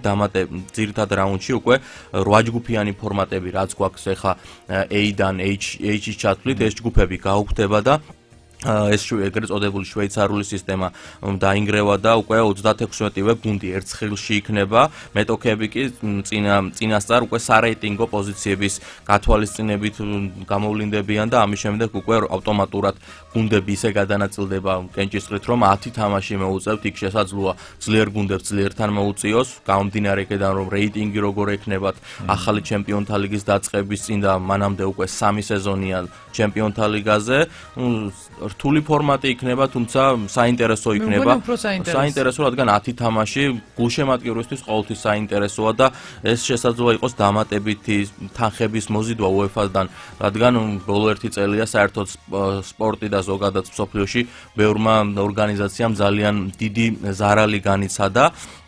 რაუნდში უკვე 8 ჯგუფიანი ფორმატები, რაც გვაქვს ახლა A-დან H-ის ჩათვლით, ეს ჯგუფები გაუქმდება და ეს ეგრეთ წოდებული შვეიცარიული სისტემა დაინგრევა და უკვე 36-ვე გუნდი ერთ ხილში იქნება. მეტოქეები კი წინასწარ უკვე სარეიტინგო პოზიციების გათვალისწინებით გამოვლინდებიან და ამის შემდეგ უკვე ავტომატურად გუნდები ისე გადანაწილდება კენჭისყრით, რომ 10 თამაში მოუწევთ, იქ შესაძლოა ძლიერ გუნდებს ძლიერთან მოუწიოს, გამომდინარე იქიდან, რომ რეიტინგი როგორ ექნებათ ახალი ჩემპიონთა ლიგის დაწყების წინ და მანამდე უკვე 3 სეზონია ჩემპიონთა ლიგაზე. რთული ფორმატი იქნება, თუმცა საინტერესო იქნება. საინტერესო, რადგან 10 თამაში გულშემატკივრისთვის ყოველთვის საინტერესოა და ეს შესაძლოა იყოს დამატებითი თანხების მოზიდვა UEFA-დან, რადგან ბოლო 1 წელია საერთოდ სპორტი და ზოგადად მსოფლიოში ბევრმა ორგანიზაციამ ძალიან დიდი ზარალი განიცადა.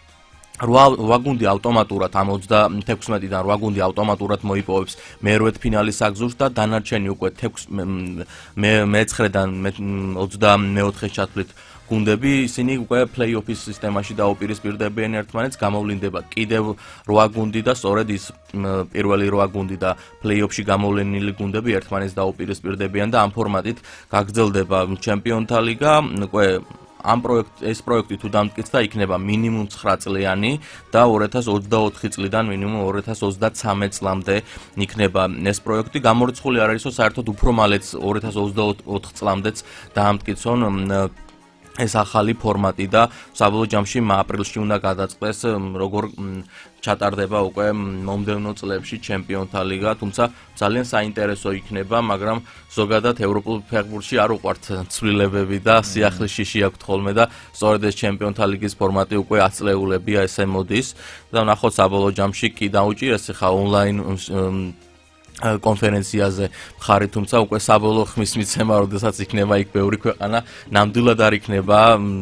8 გუნდი ავტომატურად ამ 36-დან 8 გუნდი ავტომატურად მოიპოვებს მერვეთ ფინალის საგზურს და დანარჩენი უკვე 19-დან 24-ს ჩათვლით გუნდები, ისინი უკვე პლეი-ოფის სისტემაში დაუპირისპირდებიან ერთმანეთს, გამოვლინდება კიდევ 8 გუნდი და სწორედ ის პირველი 8 გუნდი და პლეი-ოფში გამოვლენილი გუნდები ერთმანეთს დაუპირისპირდებიან და ამ ფორმატით გაგრძელდება ჩემპიონთა ლიგა. უკვე ეს პროექტი თუ დამტკიცდა, იქნება მინიმუმ 9 წლიანი და 2024 წლიდან მინიმუმ 2033 წლამდე იქნება ეს პროექტი. გამორიცხული არ არისო, საერთოდ უფრო მალეც 2024 წლამდეც დაამტკიცონ ეს ახალი ფორმატი და საბოლოო ჯამში აპრილში უნდა გადაწყდეს, როგორ ჩატარდება უკვე მომდევნო წლებში ჩემპიონთა ლიგა, თუმცა ძალიან საინტერესო იქნება, მაგრამ ზოგადად ევროპულ ფეხბურთში არ უყვართ ცვლილებები და სიახლის შიში აქვთ ხოლმე და სწორედ ეს ჩემპიონთა ლიგის ფორმატი უკვე აწლეულებია ესე მოდის და ნახოთ საბოლოო ჯამში კი დაუჭირეს ხა ონლაინ კონფერენციაზე მხარი, თუმცა უკვე საბოლოო ხმის მიცემა, როდესაც იქნება იქ ბევრი ქვეყანა, ნამდვილად არ იქნება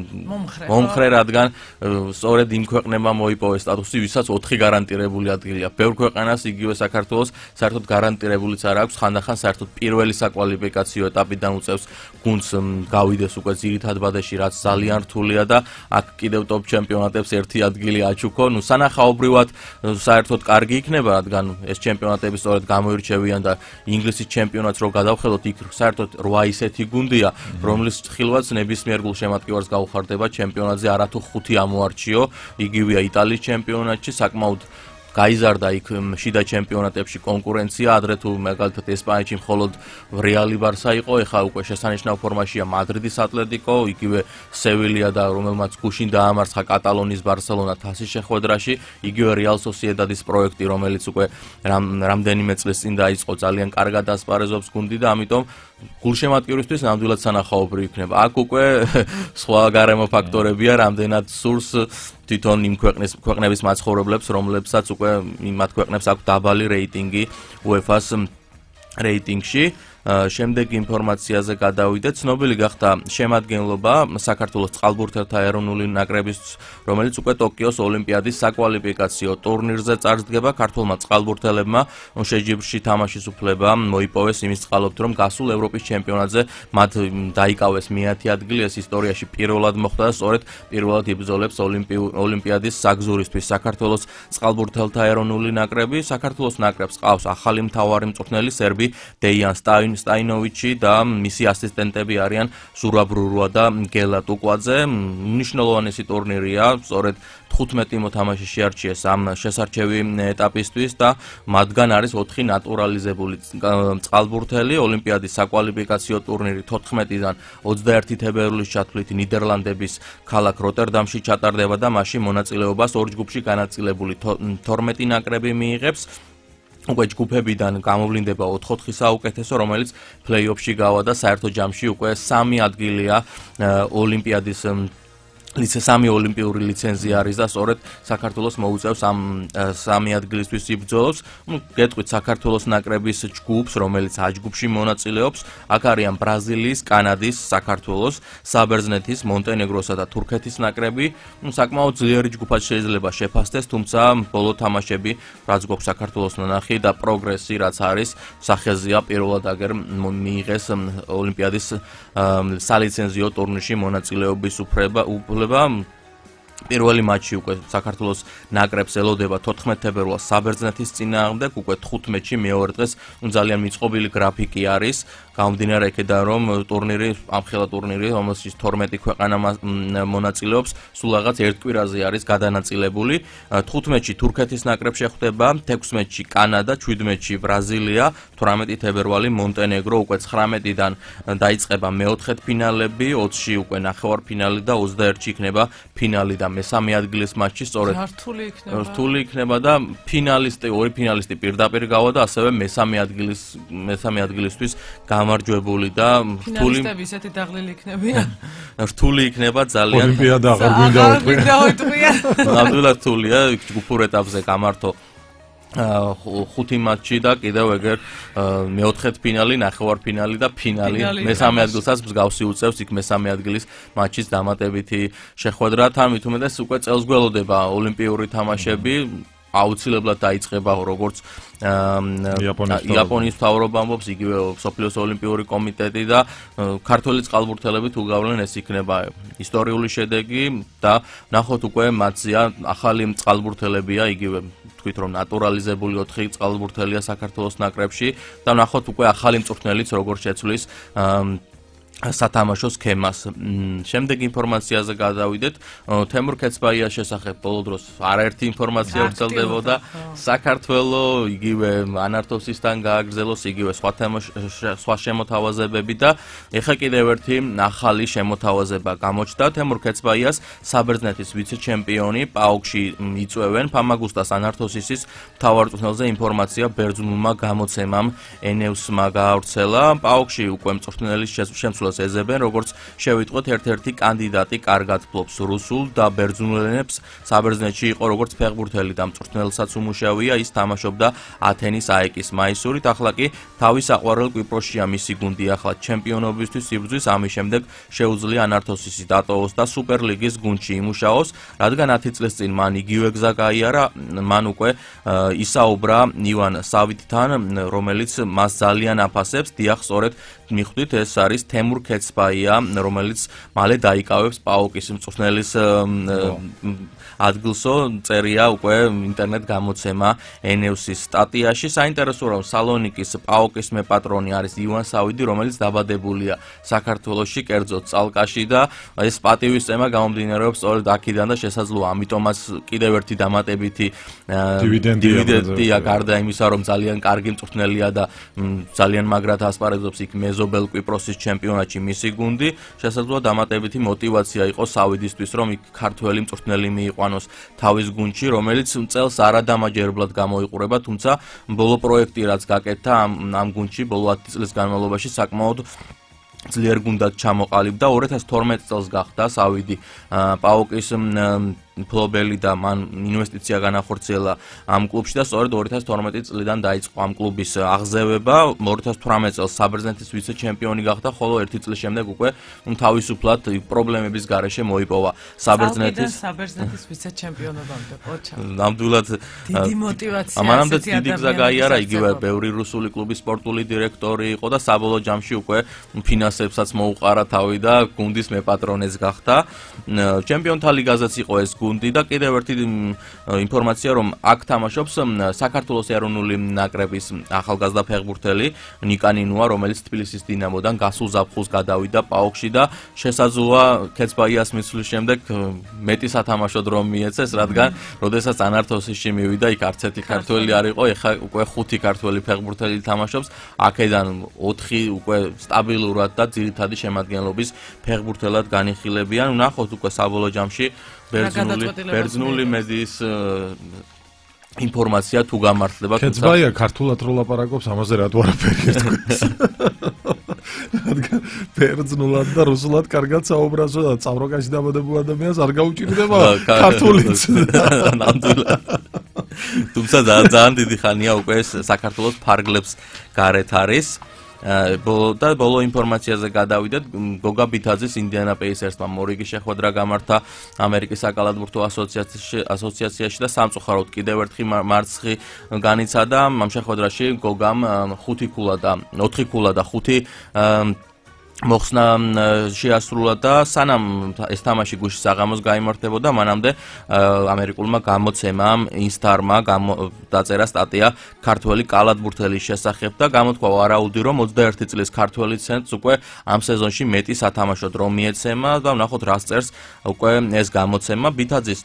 მომხრე, რადგან სწორედ იმ ქვეყნებმა მოიპოვეს სტატუსი, ვისაც 4 გარანტირებული ადგილი აქვს. ბევრ ქვეყანას, იგივე საქართველოს, საერთოდ გარანტირებულიც არ აქვს, ხანდახან საერთოდ პირველი საკვალიფიკაციო ეტაპიდან უწევს გუნდს გავიდეს უკვე ძირითად ბადეში, რაც ძალიან რთულია და აქ კიდევ ტოპ ჩემპიონატებს ერთი ადგილი აჩუქო. ნუ სანახაობრივად საერთოდ კარგი იქნება, რადგან ეს ჩემპიონატები სწორედ გამოირჩევიან და ინგლისის ჩემპიონატს რო გადავხედოთ, იქ საერთოდ 8 ისეთი გუნდია, რომლის ხილვაც ნებისმიერ გულშემატკივარს გაუხარდება ჩემპიონატზე, არათუ 5 ამოარჩიო, იგივეა იტალიის ჩემპიონატში, საკმაოდ გაიზარდა იქ შიდა ჩემპიონატებში კონკურენცია, ადრე თუ მაგალითად ესპანეთში მხოლოდ რეალი ბარსა იყო, ეხლა უკვე შესანიშნავ ფორმაშია მადრიდის ატლეტიკო, იგივე სევილია და რომელმაც გუშინ დაამარცხა კატალონის ბარსელონა თასის შეხვედრაში, იგივე რეალ სოსიედადის პროექტი, რომელიც უკვე რამდენიმე წლის წინ დაიწყო, ძალიან კარგად ასპარეზობს გუნდი და ამიტომ გულშემატკივრისთვის ნამდვილად სანახაობრივი იქნება. აქ უკვე სხვა გარემო ფაქტორებია, რამდენად სურს თვითონ იმ ქვეყნების მაცხოვრებლებს, რომლებსაც უკვე იმათ ქვეყნებს აქვს დაბალი რეიტინგი UEFA-ს რეიტინგში. შემდეგ ინფორმაციაზე გადავიდეთ. ცნობილი გახდა შემადგენლობა საქართველოს წყალბურთელთა ეროვნული ნაკრების, რომელიც უკვე ტოკიოს ოლიმპიადის საკვალიფიკაციო ტურნირზე წარსდგება. ქართველმა წყალბურთელებმა შეჯიბრში თამაშის უფლება მოიპოვეს იმის წყალობით, რომ გასულ ევროპის ჩემპიონატზე მათ დაიკავეს მე-10 ადგილი. ეს ისტორიაში პირველად მოხდა და სწორედ პირველად იბრძოლებს ოლიმპიადის საგზურისთვის საქართველოს წყალბურთელთა ეროვნული ნაკრები. საქართველოს ნაკრებს ყავს ახალი მთავარი მწვრთნელი სერბი დეიან სტაინოვიჩი და მისი ასისტენტები არიან ზურაბ რურვა და გელა ტუკვაძე. მნიშვნელოვანი ტურნირია, სწორედ 15 მოთამაშე შეარჩიეს ამ შესარჩევი ეტაპისთვის და მათგან არის 4 ნატურალიზებული წყალბურთელი. ოლიმპიადის საკვალიფიკაციო ტურნირი 14-დან 21 თებერვლის ჩათვლით ნიდერლანდების ქალაქ როტერდამში ჩატარდება და მასში მონაწილეობას 2 ჯგუფში განაწილებული 12 ნაკრები მიიღებს. უკვე ჯგუფებიდან გამოვლინდება 4 საუკეთესო, რომელიც პლეი-ოფში გავა და საერთო ჯამში უკვე 3 ადგილია ოლიმპიადის სამი ოლიმპიური ლიცენზია არის და სწორედ საქართველოს მოუწევს ამ 3 ადგილისთვის იბრძოლოს. გეტყვით საქართველოს ნაკრების ჯგუფს, რომელიც A ჯგუფში მონაწილეობს. აქ არიან ბრაზილიის, კანადის, საქართველოს, საბერძნეთის, მონტენეგროსა და თურქეთის ნაკრები. საკმაოდ ძლიერი ჯგუფად შეიძლება შეფასდეს, თუმცა ბოლო თამაშები, რაც გვაქვს საქართველოს ნანახი და პროგრესი, რაც არის, სახეზია პირველად აგერ მიიღეს ოლიმპიადის სალიცენზიო ტურნირში მონაწილეობის უფლება. პირველი მატჩი უკვე საქართველოს ნაკრებს ელოდება 14 თებერვალს საბერძნეთის წინააღმდეგ, უკვე 15-ში მეორე დღეს ძალიან მიწყობილი გრაფიკი არის. გამომდინარე იქედან, რომ ტურნირი, ამხელა ტურნირი, რომელშიც 12 ქვეყანა მონაწილეობს, სულ რაღაც ერთ კვირაზე არის გადანაწილებული. 15-ში თურქეთის ნაკრებს შეხვდება, 16-ში კანადა, 17-ში ბრაზილია, 18 თებერვალი მონტენეგრო, უკვე 19-დან დაიწყება მეოთხედფინალები, 20-ში უკვე ნახევარფინალი და 21-ში იქნება ფინალი და მესამე ადგილის მატჩი სწორედ რთული იქნება და ორი ფინალისტი პირდაპირ გავა და ასევე მესამე ადგილისთვის გამარჯვებული და ფინალისტები ისეთი დაღლილი იქნებიან. რთული იქნება ძალიან. ოლიმპიადა აღარ გვინდა უთყვია. ნამდვილად რთულია ჯგუფურ ეტაპზე გამართო 5 მატჩი და კიდევ ეგერ მეოთხედფინალი, ნახევარფინალი და ფინალი. მესამე ადგილსაც მსგავსი უწევს იქ მესამე ადგილის მატჩის დამატებითი შეხვედრა. თან მით უმეტეს უკვე წელს გველოდება ოლიმპიური თამაშები. აუცილებლად დაიწყება როგორც იაპონიის მთავრობა ამბობს, იგივე სოფლიოს ოლიმპიური კომიტეტი და ქართველი წყალბურთელები თუ გავლენ, ეს იქნება ისტორიული შედეგი და ნახოთ უკვე მათზეა ახალი წყალბურთელებია, იგივე თქვით რომ ნატურალიზებული 4 წყალბურთელია საქართველოს ნაკრებში და ნახოთ უკვე ახალი მწვრთნელიც როგორ შეცვლის სათამაშო სქემას. შემდეგ ინფორმაციაზე გადავიდეთ. თემურ ქეცბაიას შესახებ ბოლო დროს არაერთი ინფორმაცია ვრცელდებოდა. საქართველოს იგივე ანართოსისთან გააგრძელოს, იგივე სხვა შემოთავაზებები და ეხა კიდევ ერთი ახალი შემოთავაზება გამოჩნდა. თემურ ქეცბაიას საბერძნეთის ვიცე-ჩემპიონი პაოკში იწვევენ. ფამაგუსტას ანართოსისის მთავარ მწვრთნელზე ინფორმაცია ბერძნულმა გამოცემამ ენევსმა გაავრცელა. პაოკში უკვე მწვრთნელის შემცვლელად სახელმწიფოს ეძებენ, როგორც შევიტყვეთ, ერთ-ერთი კანდიდატი კარგად ფლობს რუსულ და ბერძნულ ენებს. საბერძნეთში იყო როგორც ფეხბურთელი და მწვრთნელსაც უმუშავია, ის თამაშობდა ათენის აეკის მაისურით, ახლა კი თავის საყვარელ კვიპროსშია მისი გუნდი, ახლა ჩემპიონობისთვის იბრძვის, ამის შემდეგ შეუძლია ანართოსისი დატოვოს და სუპერლიგის გუნდში იმუშაოს, რადგან 10 წლის წინ მან იგივე გზა გაიარა, მან უკვე ისაუბრა ივან სავითთან, რომელიც მას ძალიან აფასებს. დიახ, სწორედ მიხვდით, ეს არის თემურ ქეცბაია, რომელიც მალე დაიკავებს პაოკის მწვრთნელის ადგილსო, წერია უკვე ინტერნეტ გამოცემა NEWS-ის სტატიაში. საინტერესოა, რომ სალონიკის პაოკის მეპატრონი არის ივან სავითი, რომელიც დაბადებულია საქართველოში, კერძოდ წალკაში და ეს პატივისცემა გამომდინარეობს სწორედ აქედან და შესაძლოა ამიტომაც კიდევ ერთი დამატებითი დივიდენდია გარდა იმისა, რომ ძალიან კარგი მწვრთნელია და ძალიან მაგრად ასპარეზობს იქ მეზობელ კვიპროსის ჩემპიონატში მისი გუნდი, შესაძლოა დამატებითი мотиваცია იყოს სავითისთვის, რომ იქ ქართველი მწვრთნელი მიიყვანოს თავის გუნდში, რომელიც წელს არადამაჯერებლად გამოიყურება, თუმცა ბოლო პროექტი რაც გაკეთდა ამ გუნდში ბოლო 10 წლის განმავლობაში საკმაოდ ძლიერ გუნდად ჩამოყალიბდა. 2012 წელს გახდა სავითი პაოკის მფლობელი და მან ინვესტიცია განახორციელა ამ კლუბში და სწორედ 2012 წლიდან დაიწყო ამ კლუბის აღზევება. 2018 წელს საბერძნეთის ვიცე-ჩემპიონი გახდა, ხოლო 1 წლის შემდეგ უკვე თავისუფლად პრობლემების გარეშე მოიპოვა საბერძნეთის ვიცე-ჩემპიონობამდე. ოჩა. ნამდვილად დიდი мотиваცია. ამანამდე დიდი გზა გაიარა, იგივე ბევრი რუსული კლუბის სპორტული დირექტორი იყო და საბოლოო ჯამში უკვე ფინანსებსაც მოუყარა თავი და გუნდის მეპატრონეც გახდა. ჩემპიონთა ლიგაზეც იყო ეს გუნდი და კიდევ ერთი ინფორმაცია, რომ აქ თამაშობს საქართველოს ეროვნული ნაკრების ახალგაზრდა ფეხბურთელი ნიკა ნინუა, რომელიც თბილისის დინამოდან გასულ ზაფხულს გადავიდა პაოკში და შესაძლოა ქეცბაიას მისვლის შემდეგ მეტი სათამაშო დრო მიეცეს, რადგან როდესაც ანართოსში მივიდა, იქ არც ერთი ქართველი არ იყო, ეხლა უკვე 5 ქართველი ფეხბურთელი თამაშობს, აქედან 4 უკვე სტაბილურად და ძირითადი შემადგენლობის ფეხბურთელად განიხილებიან. ვნახოთ უკვე საბოლოო ჯამში ბერძნული მედიის ინფორმაცია თუ გამართლება. ქეცბაია ქართულად რო ლაპარაკობს, ამაზე რატო არაფერი ეთქვეს. რადგან ბერძნულად და რუსულად კარგად საუბრასო და წავროკაში დაბადებულ ადამიანს არ გაუჭირდება ქართულიც. ნამდვილად. თუმცა ძალიან დიდი ხანია უკვე საქართველოს ფარგლებს გარეთ არის. ბოლო ინფორმაციაზე გადავიდეთ, გოგა ბითაძის ინდიანა პეისერსმა მორიგი შეხვედრა გამართა ამერიკის საკალათბურთო ასოციაციაში და სამწუხაროდ კიდევ ერთხელ მარცხი განიცადა. ამ შეხვედრაში გოგამ 4 ქულა და 5 მოხსნა შეასრულა და სანამ ეს თამაში გუშინ საღამოს გაიმართებოდა, მანამდე ამერიკულმა გამოცემამ ინსტარმა დაწერა სტატია ქართველი კალათბურთელის შესახებ და გამოთქვა ვარაუდი, რომ 21 წლის ქართველი ცენტრს უკვე ამ სეზონში მეტი სათამაშო დრო მიეცემა და ვნახოთ რას წერს უკვე ეს გამოცემა. ბითაძეს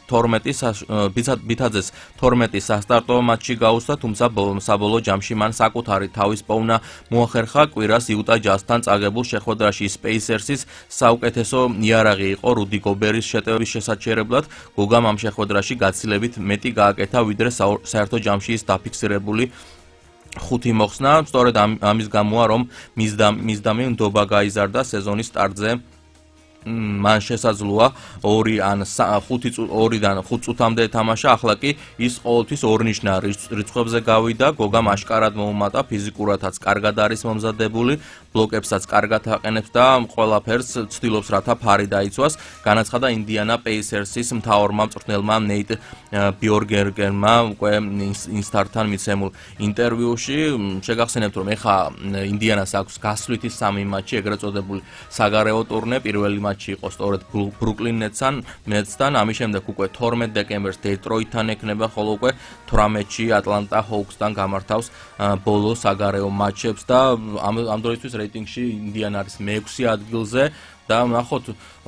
12 სასტარტო მატჩი გაუსწრა, თუმცა საბოლოო ჯამში მან საკუთარი თავის პოვნა მოახერხა კვირას იუტა ჯაზთან წაგებულ შეხვედრაში. სპეისერსის საუკეთესო იარაღი იყო რუდი გობერის შეტევების შესაჩერებლად. გოგამ ამ შეხვედრაში გაცილებით მეტი გააკეთა, ვიდრე საერთო ჯამში ის დაფიქსირებული 5 მოხსნა. სწორედ ამის გამოა, რომ მისდამი ნდობა გაიზარდა სეზონის სტარტზე. მან შესაძლოა 2-დან 5 წუთამდე ეთამაშა, ახლა კი ის ყოველთვის ორნიშნა რიცხვებზე გავიდა. გოგამ აშკარად მოუმატა, ფიზიკურადაც კარგად არის მომზადებული, ბლოკებსაც კარგად აყენებს და ყველაფერს ცდილობს, რათა ფარი დაიცვას. განაცხადა ინდიანა პეისერსის მთავარმა მწვრთნელმა ნეიტ ბიორგერგენმა უკვე ინსტართან მიცემულ ინტერვიუში. შეგახსენებთ, რომ ეხა ინდიანას აქვს გასვლითი 3 მატჩი, ეგრეთ წოდებული საგარეო ტურნე. პირველი მატჩი იყო სწორედ ბრუკლინ ნეტსთან, ამის შემდეგ უკვე 12 დეკემბერს დეტროიტთან ექნება, ხოლო უკვე 18-ში ატლანტა ჰოუქსთან გამართავს ბოლო საგარეო მატჩებს და ამ დროისთვის რეიტინგში ინდიანა არის მე-6 ადგილზე. და ნახოთ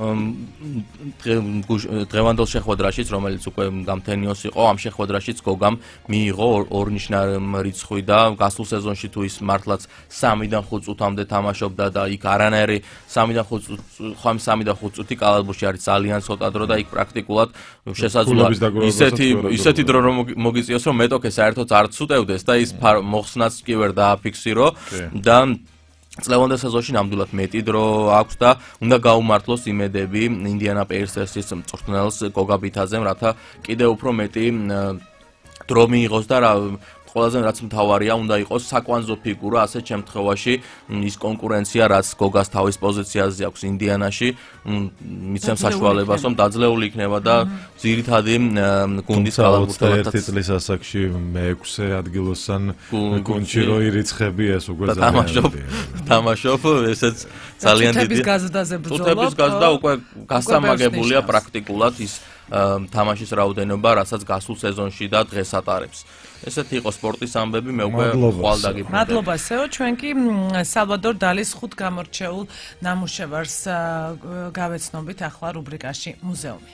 დღევანდელ შეხვედრაშიც, რომელიც უკვე გამთენიოს იყო, ამ შეხვედრაშიც გოგამ მიიღო ორნიშნა რიცხვი და გასულ სეზონში თუ ის მართლაც 3-დან 5 წუთამდე თამაშობდა და იქ არანაირი 3-დან 5 წუთი კალათბურთში არის ძალიან ცოტა დრო და იქ პრაქტიკულად შესაძლოა ისეთი დრო რომ მოგიწიოს, რომ მეტოქე საერთოდ არ ცუტევდეს და ის მოხსნაც კი ვერ დააფიქსირო და წლევანდელ სეზონში ნამდვილად მეტი დრო აქვს და უნდა გაუმართლოს იმედები ინდიანა პეისერსის მწვრთნელს გოგა ბითაძემ, რათა კიდევ უფრო მეტი დრო მიიღოს და ყველაზე რაც მთავარია უნდა იყოს საკვანძო ფიგურა ასეთ შემთხვევაში ის კონკურენცია რაც გოგას თავის პოზიციაზე აქვს ინდიანაში მიცემს საშუალებას რომ დაძლეული იქნება და ძირითადი გუნდის კალათბურთელად ერთი წლის ასაკში მე-6 ადგილოსან გუნდში რო ირიცხები ეს უკვე თამაშობ ესეც ძალიან დიდი წუთების გაზრდაზე ბრძოლობ წუთების გაზრდა უკვე გასამაგებულია პრაქტიკულად ის თამაშის რაოდენობა რასაც გასულ სეზონში და დღეს ატარებს ესეთი იყო სპორტის ამბები მე უკვე ხვალ დაგიბრუნდა მადლობა სეო ჩვენ კი სალვადორ დალის 5 გამორჩეულ ნამუშევარს გავეცნობით ახლა რუბრიკაში მუზეუმი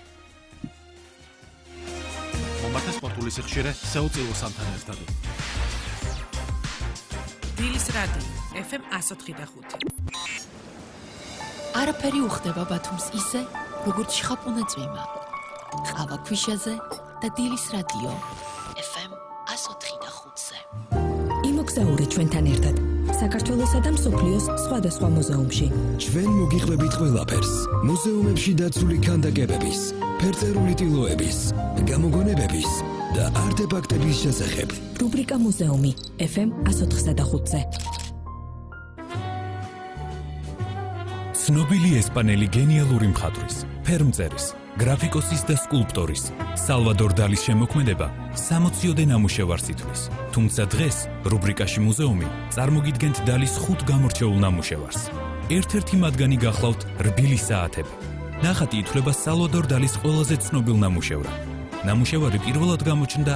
მომართა სპორტული სიხშირე სეო წილოსანთან ერთად დილის რადიო FM 104.5 არაფერი უხდება ბათუმს ისე როგორც შხაპუნა წვიმა ყავა ქვიშაზე და დილის რადიო FM 104.5-ზე. იმოგზაურეთ ჩვენთან ერთად საქართველოსა და მსოფლიოს სხვადასხვა მუზეუმში. ჩვენ მოგიყვებით ყველაფერს. მუზეუმებში დაცული ქანდაკებების, ფერწერული ტილოების, გამოგონებების და არტეფაქტების შესახებ. რუბრიკა მუზეუმი FM 104.5-ზე. ცნობილი ესპანელი გენიალური მხატვრის, ფერმწერის, გრაფიკოსის და სკულპტორის სალვადორ დალის შემოქმედება 60-ოდე ნამუშევარს ითვლის. თუმცა დღეს რუბრიკაში მუზეუმი წარმოგიდგენთ დალის 5 გამორჩეულ ნამუშევარს. ერთ-ერთი მათგანი გახლავთ რბილი საათები. ნახატი ითვლება სალვადორ დალის ყველაზე ცნობილ ნამუშევრად. ნამუშევარი პირველად გამოჩნდა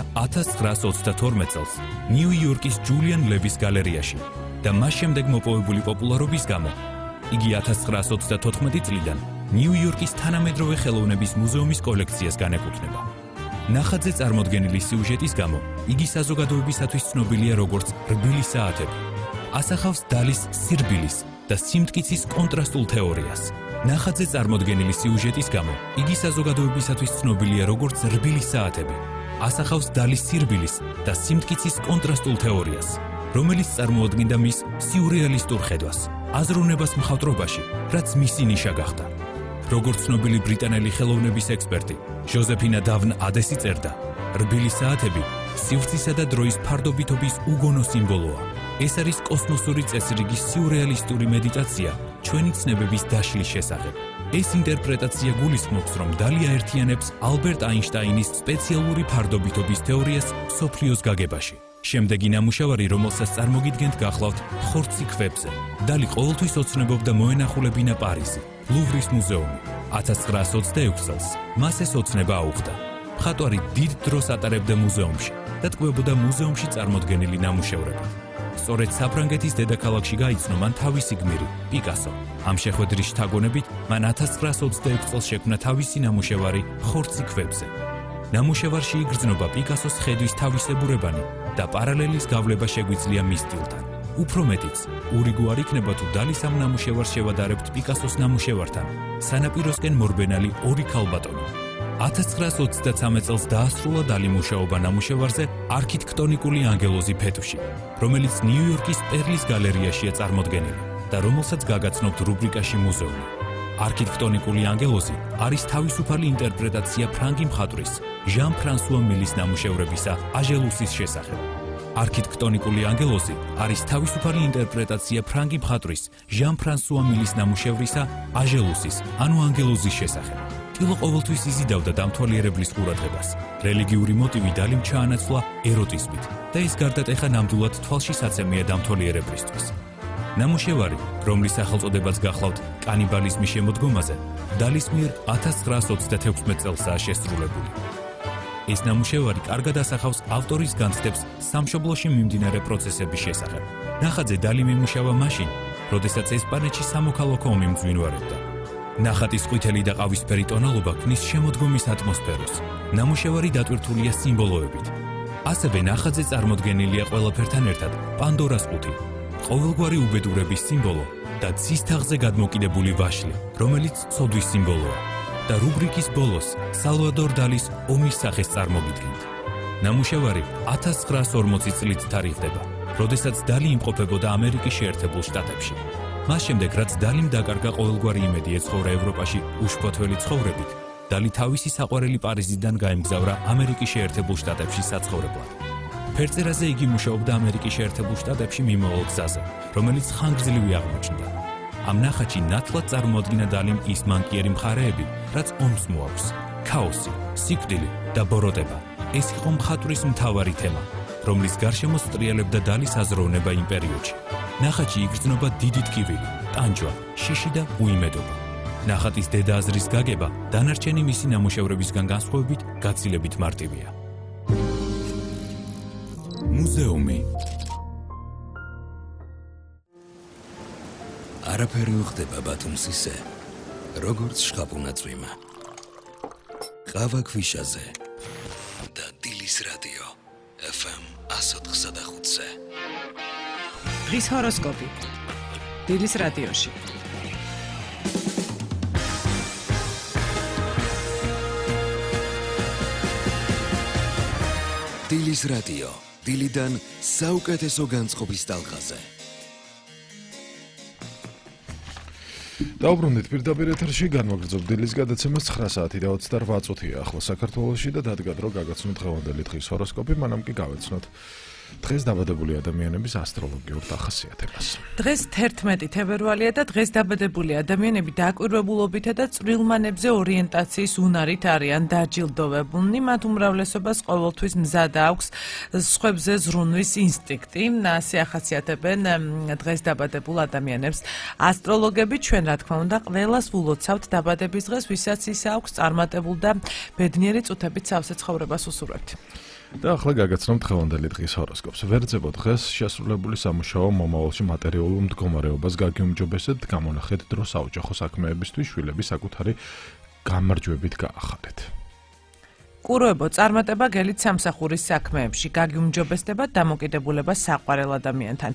1922 წელს ნიუ-იორკის ჯულიან ლევის გალერეაში და მას შემდეგ მოპოვებული პოპულარობის გამო იგი 1934 წლიდან ნიუ-იორკის თანამედროვე ხელოვნების მუზეუმის კოლექციას განეკუთვნება. ნახატზე წარმოდგენილი სიუჟეტის გამო იგი საზოგადოებისათვის ცნობილია როგორც რბილი საათები. ასახავს დალის სირბილის და სიმტკიცის კონტრასტულ თეორიას. ნახატზე წარმოდგენილი სიუჟეტის გამო იგი საზოგადოებისათვის ცნობილია როგორც რბილი საათები. ასახავს დალის სირბილის და სიმტკიცის კონტრასტულ თეორიას, რომელიც წარმოადგენდა მის სიურეალისტურ ხედვას, აზროვნებას მხატვრობაში, რაც მისი ნიშა გახდა. როგორც ცნობილი ბრიტანელი ხელოვნების ექსპერტი ჟოზეფინა დავნა ადესი წერდა, რბილი საათები სივრცისა და დროის ფარდობითობის უგონო სიმბოლოა. ეს არის კოსმოსური წესრიგის სიურეალისტური მედიტაცია ჩვენი ცნებების დაშლის შესახებ. ეს ინტერპრეტაცია გულისხმობს, რომ დალი აერთიანებს ალბერტ აინშტაინის სპეციალური ფარდობითობის თეორიას მსოფლიოს გაგებაში. შემდეგი ნამუშევარი, რომელსაც წარმოგიდგენთ, გახლავთ ხორცი ქვებზე. დალი ყოველთვის ოცნებობდა მოენახულებინა პარიზი, ლუვრის მუზეუმი. 1926 წელს მას ეს ოცნება აუხდა. მხატვარი დიდ დროს ატარებდა მუზეუმში და ტკბებოდა მუზეუმში წარმოდგენილი ნამუშევრებით. სწორედ საფრანგეთის დედაქალაქში გაიცნო მან თავისი გმირი, პიკასო. ამ შეხვედრის შთაგონებით მან 1926 წელს შექმნა თავისი ნამუშევარი ხორცი ქვებზე. ნამუშევარში იგრძნობა პიკასოს ხედვის თავისებურებანი და პარალელის გავლება შეგვიძლია მის სტილთან. უფრო მეტიც, ურიგო არ იქნება თუ დალის ამ ნამუშევარს შევადარებთ პიკასოს ნამუშევართან, სანაპიროსკენ მორბენალი ორი ქალბატონი. 1923 წელს დაასრულა დალი მუშაობა ნამუშევარზე არქიტექტონიკული ანგელოზი ფეტუში, რომელიც ნიუ-იორკის პერლის გალერეაშია წარმოდგენილი და რომელსაც გაგაცნობთ რუბრიკაში მუზეუმი. არქიტექტონიკული ანგელოზი არის თავისუფალი ინტერპრეტაცია ფრანგი მხატვრის ჟან ფრანსუა მილის ნამუშევრებისა აჟელუსის შესახებ. არქიტექტონიკული ანგელოზი არის თავისუფალი ინტერპრეტაცია ფრანგი მხატვრის ჟან ფრანსუა მილის ნამუშევრისა აჟელუსის, ანუ ანგელოზის შესახებ. ტილო ყოველთვის იზიდავდა დამთვალიერებლის ყურადღებას. რელიგიური მოტივი დალიმ ჩაანაცვლა ეროტიზმით და ეს გარდატეხა ნამდვილად თვალშისაცემია დამთვალიერებლისთვის. ნამუშევარი, რომლის სახელწოდებაც გახლავთ კანიბალიზმის შემოდგომაზე, დალის მიერ 1926 წელსაა შესრულებული. ეს ნამუშევარი კარგად ასახავს ავტორის განცდებს სამშობლოში მიმდინარე პროცესების შესახებ. ნახატზე დალი მიმუშავა მაშინ, როდესაც ესპანეთში სამოქალაქო ომი მძვინვარებდა. ნახატის ყვითელი და ყავისფერი ტონალობა ქმნის შემოდგომის ატმოსფეროს. ნამუშევარი დატვირთულია სიმბოლოებით. ასევე ნახატზე წარმოდგენილია ყველაფერთან ერთად პანდორას ყუთი, ყოველგვარი უბედურების სიმბოლო და ძის თაღზე გადმოკიდებული ვაშლი, რომელიც ცოდვის სიმბოლოა. და რუბრიკის ბოლოს სალვადორ დალის ომის სახეს წარმოგიდგენთ. ნამუშევარი 1940 წლით თარიღდება, როდესაც დალი იმყოფებოდა ამერიკის შეერთებულ შტატებში. მას შემდეგ, რაც დალიმ დაკარგა ყოველგვარი იმედი ეცხოვრა ევროპაში უშფოთველი ცხოვრებით, დალი თავისი საყვარელი პარიზიდან გაემგზავრა ამერიკის შეერთებულ შტატებში საცხოვრებლად. ფერწერაზე იგი მუშაობდა ამერიკის შეერთებულ შტატებში მიმავალ გზაზე, რომელიც ხანგრძლივი აღმოჩნდა. ამ ნახატში ნათლად წარმოადგინა დალიმ ის მანკიერი მხარეები, რაც ომს მოაქვს: ქაოსი, სიკვდილი და ბოროტება. ეს იყო მხატვრის მთავარი თემა, რომლის გარშემო სტრიალებდა დალის აზროვნება იმ პერიოდში. ნახატში იგრძნობა დიდი ტკივილი, ტანჯვა, შიში და უიმედობა. ნახატის დედააზრის გაგება დანარჩენი მისი ნამუშევრებისგან განსხვავებით გაცილებით მარტივია. მუზეუმი. არაფერი უხდება ბათუმს ისე, როგორც შხაპუნა წვიმა. ყავა ქვიშაზე და დილის რადიო FM 104.5-ზე. დღის ჰოროსკოპი. დილის რადიოში. დილის რადიო. დილიდან საუკეთესო განწყობის ტალღაზე. დაუბრუნდით პირდაპირ ეთერში, განვაგრძობ დილის გადაცემას 9 საათი და 28 წუთია ახლა საქართველოში და დადგა დრო გაგაცნოთ დღევანდელი დღის ჰოროსკოპი, მანამ კი გავეცნოთ დღეს დაბადებული ადამიანების ასტროლოგიურ დახასიათებას. დღეს 11 თებერვალია და დღეს დაბადებული ადამიანები დაკვირვებულობითა და წვრილმანებზე ორიენტაციის უნარით არიან დაჯილდოვებულნი, მათ უმრავლესობას ყოველთვის მზად აქვს სხვებზე ზრუნვის ინსტინქტი. ასე ახასიათებენ დღეს დაბადებულ ადამიანებს ასტროლოგები. ჩვენ რა თქმა უნდა ყველას ულოცავთ დაბადების დღეს, ვისაც ის აქვს წარმატებულ და ბედნიერი წუთებით სავსე ცხოვრებას უსურვებთ. და ახლა გაგაცნობთ დღევანდელი დღის ჰოროსკოპს. ვერძებო დღეს შესრულებული სამუშაო მომავალში მატერიალურ მდგომარეობას გაგიუმჯობესეთ, გამონახეთ დრო საოჯახო საქმეებისთვის, შვილების საკუთარი გამარჯვებით გაახარეთ. კუროებო წარმატება გელით სამსახურის საქმეებში, გაგიუმჯობესდება დამოკიდებულება საყვარელ ადამიანთან.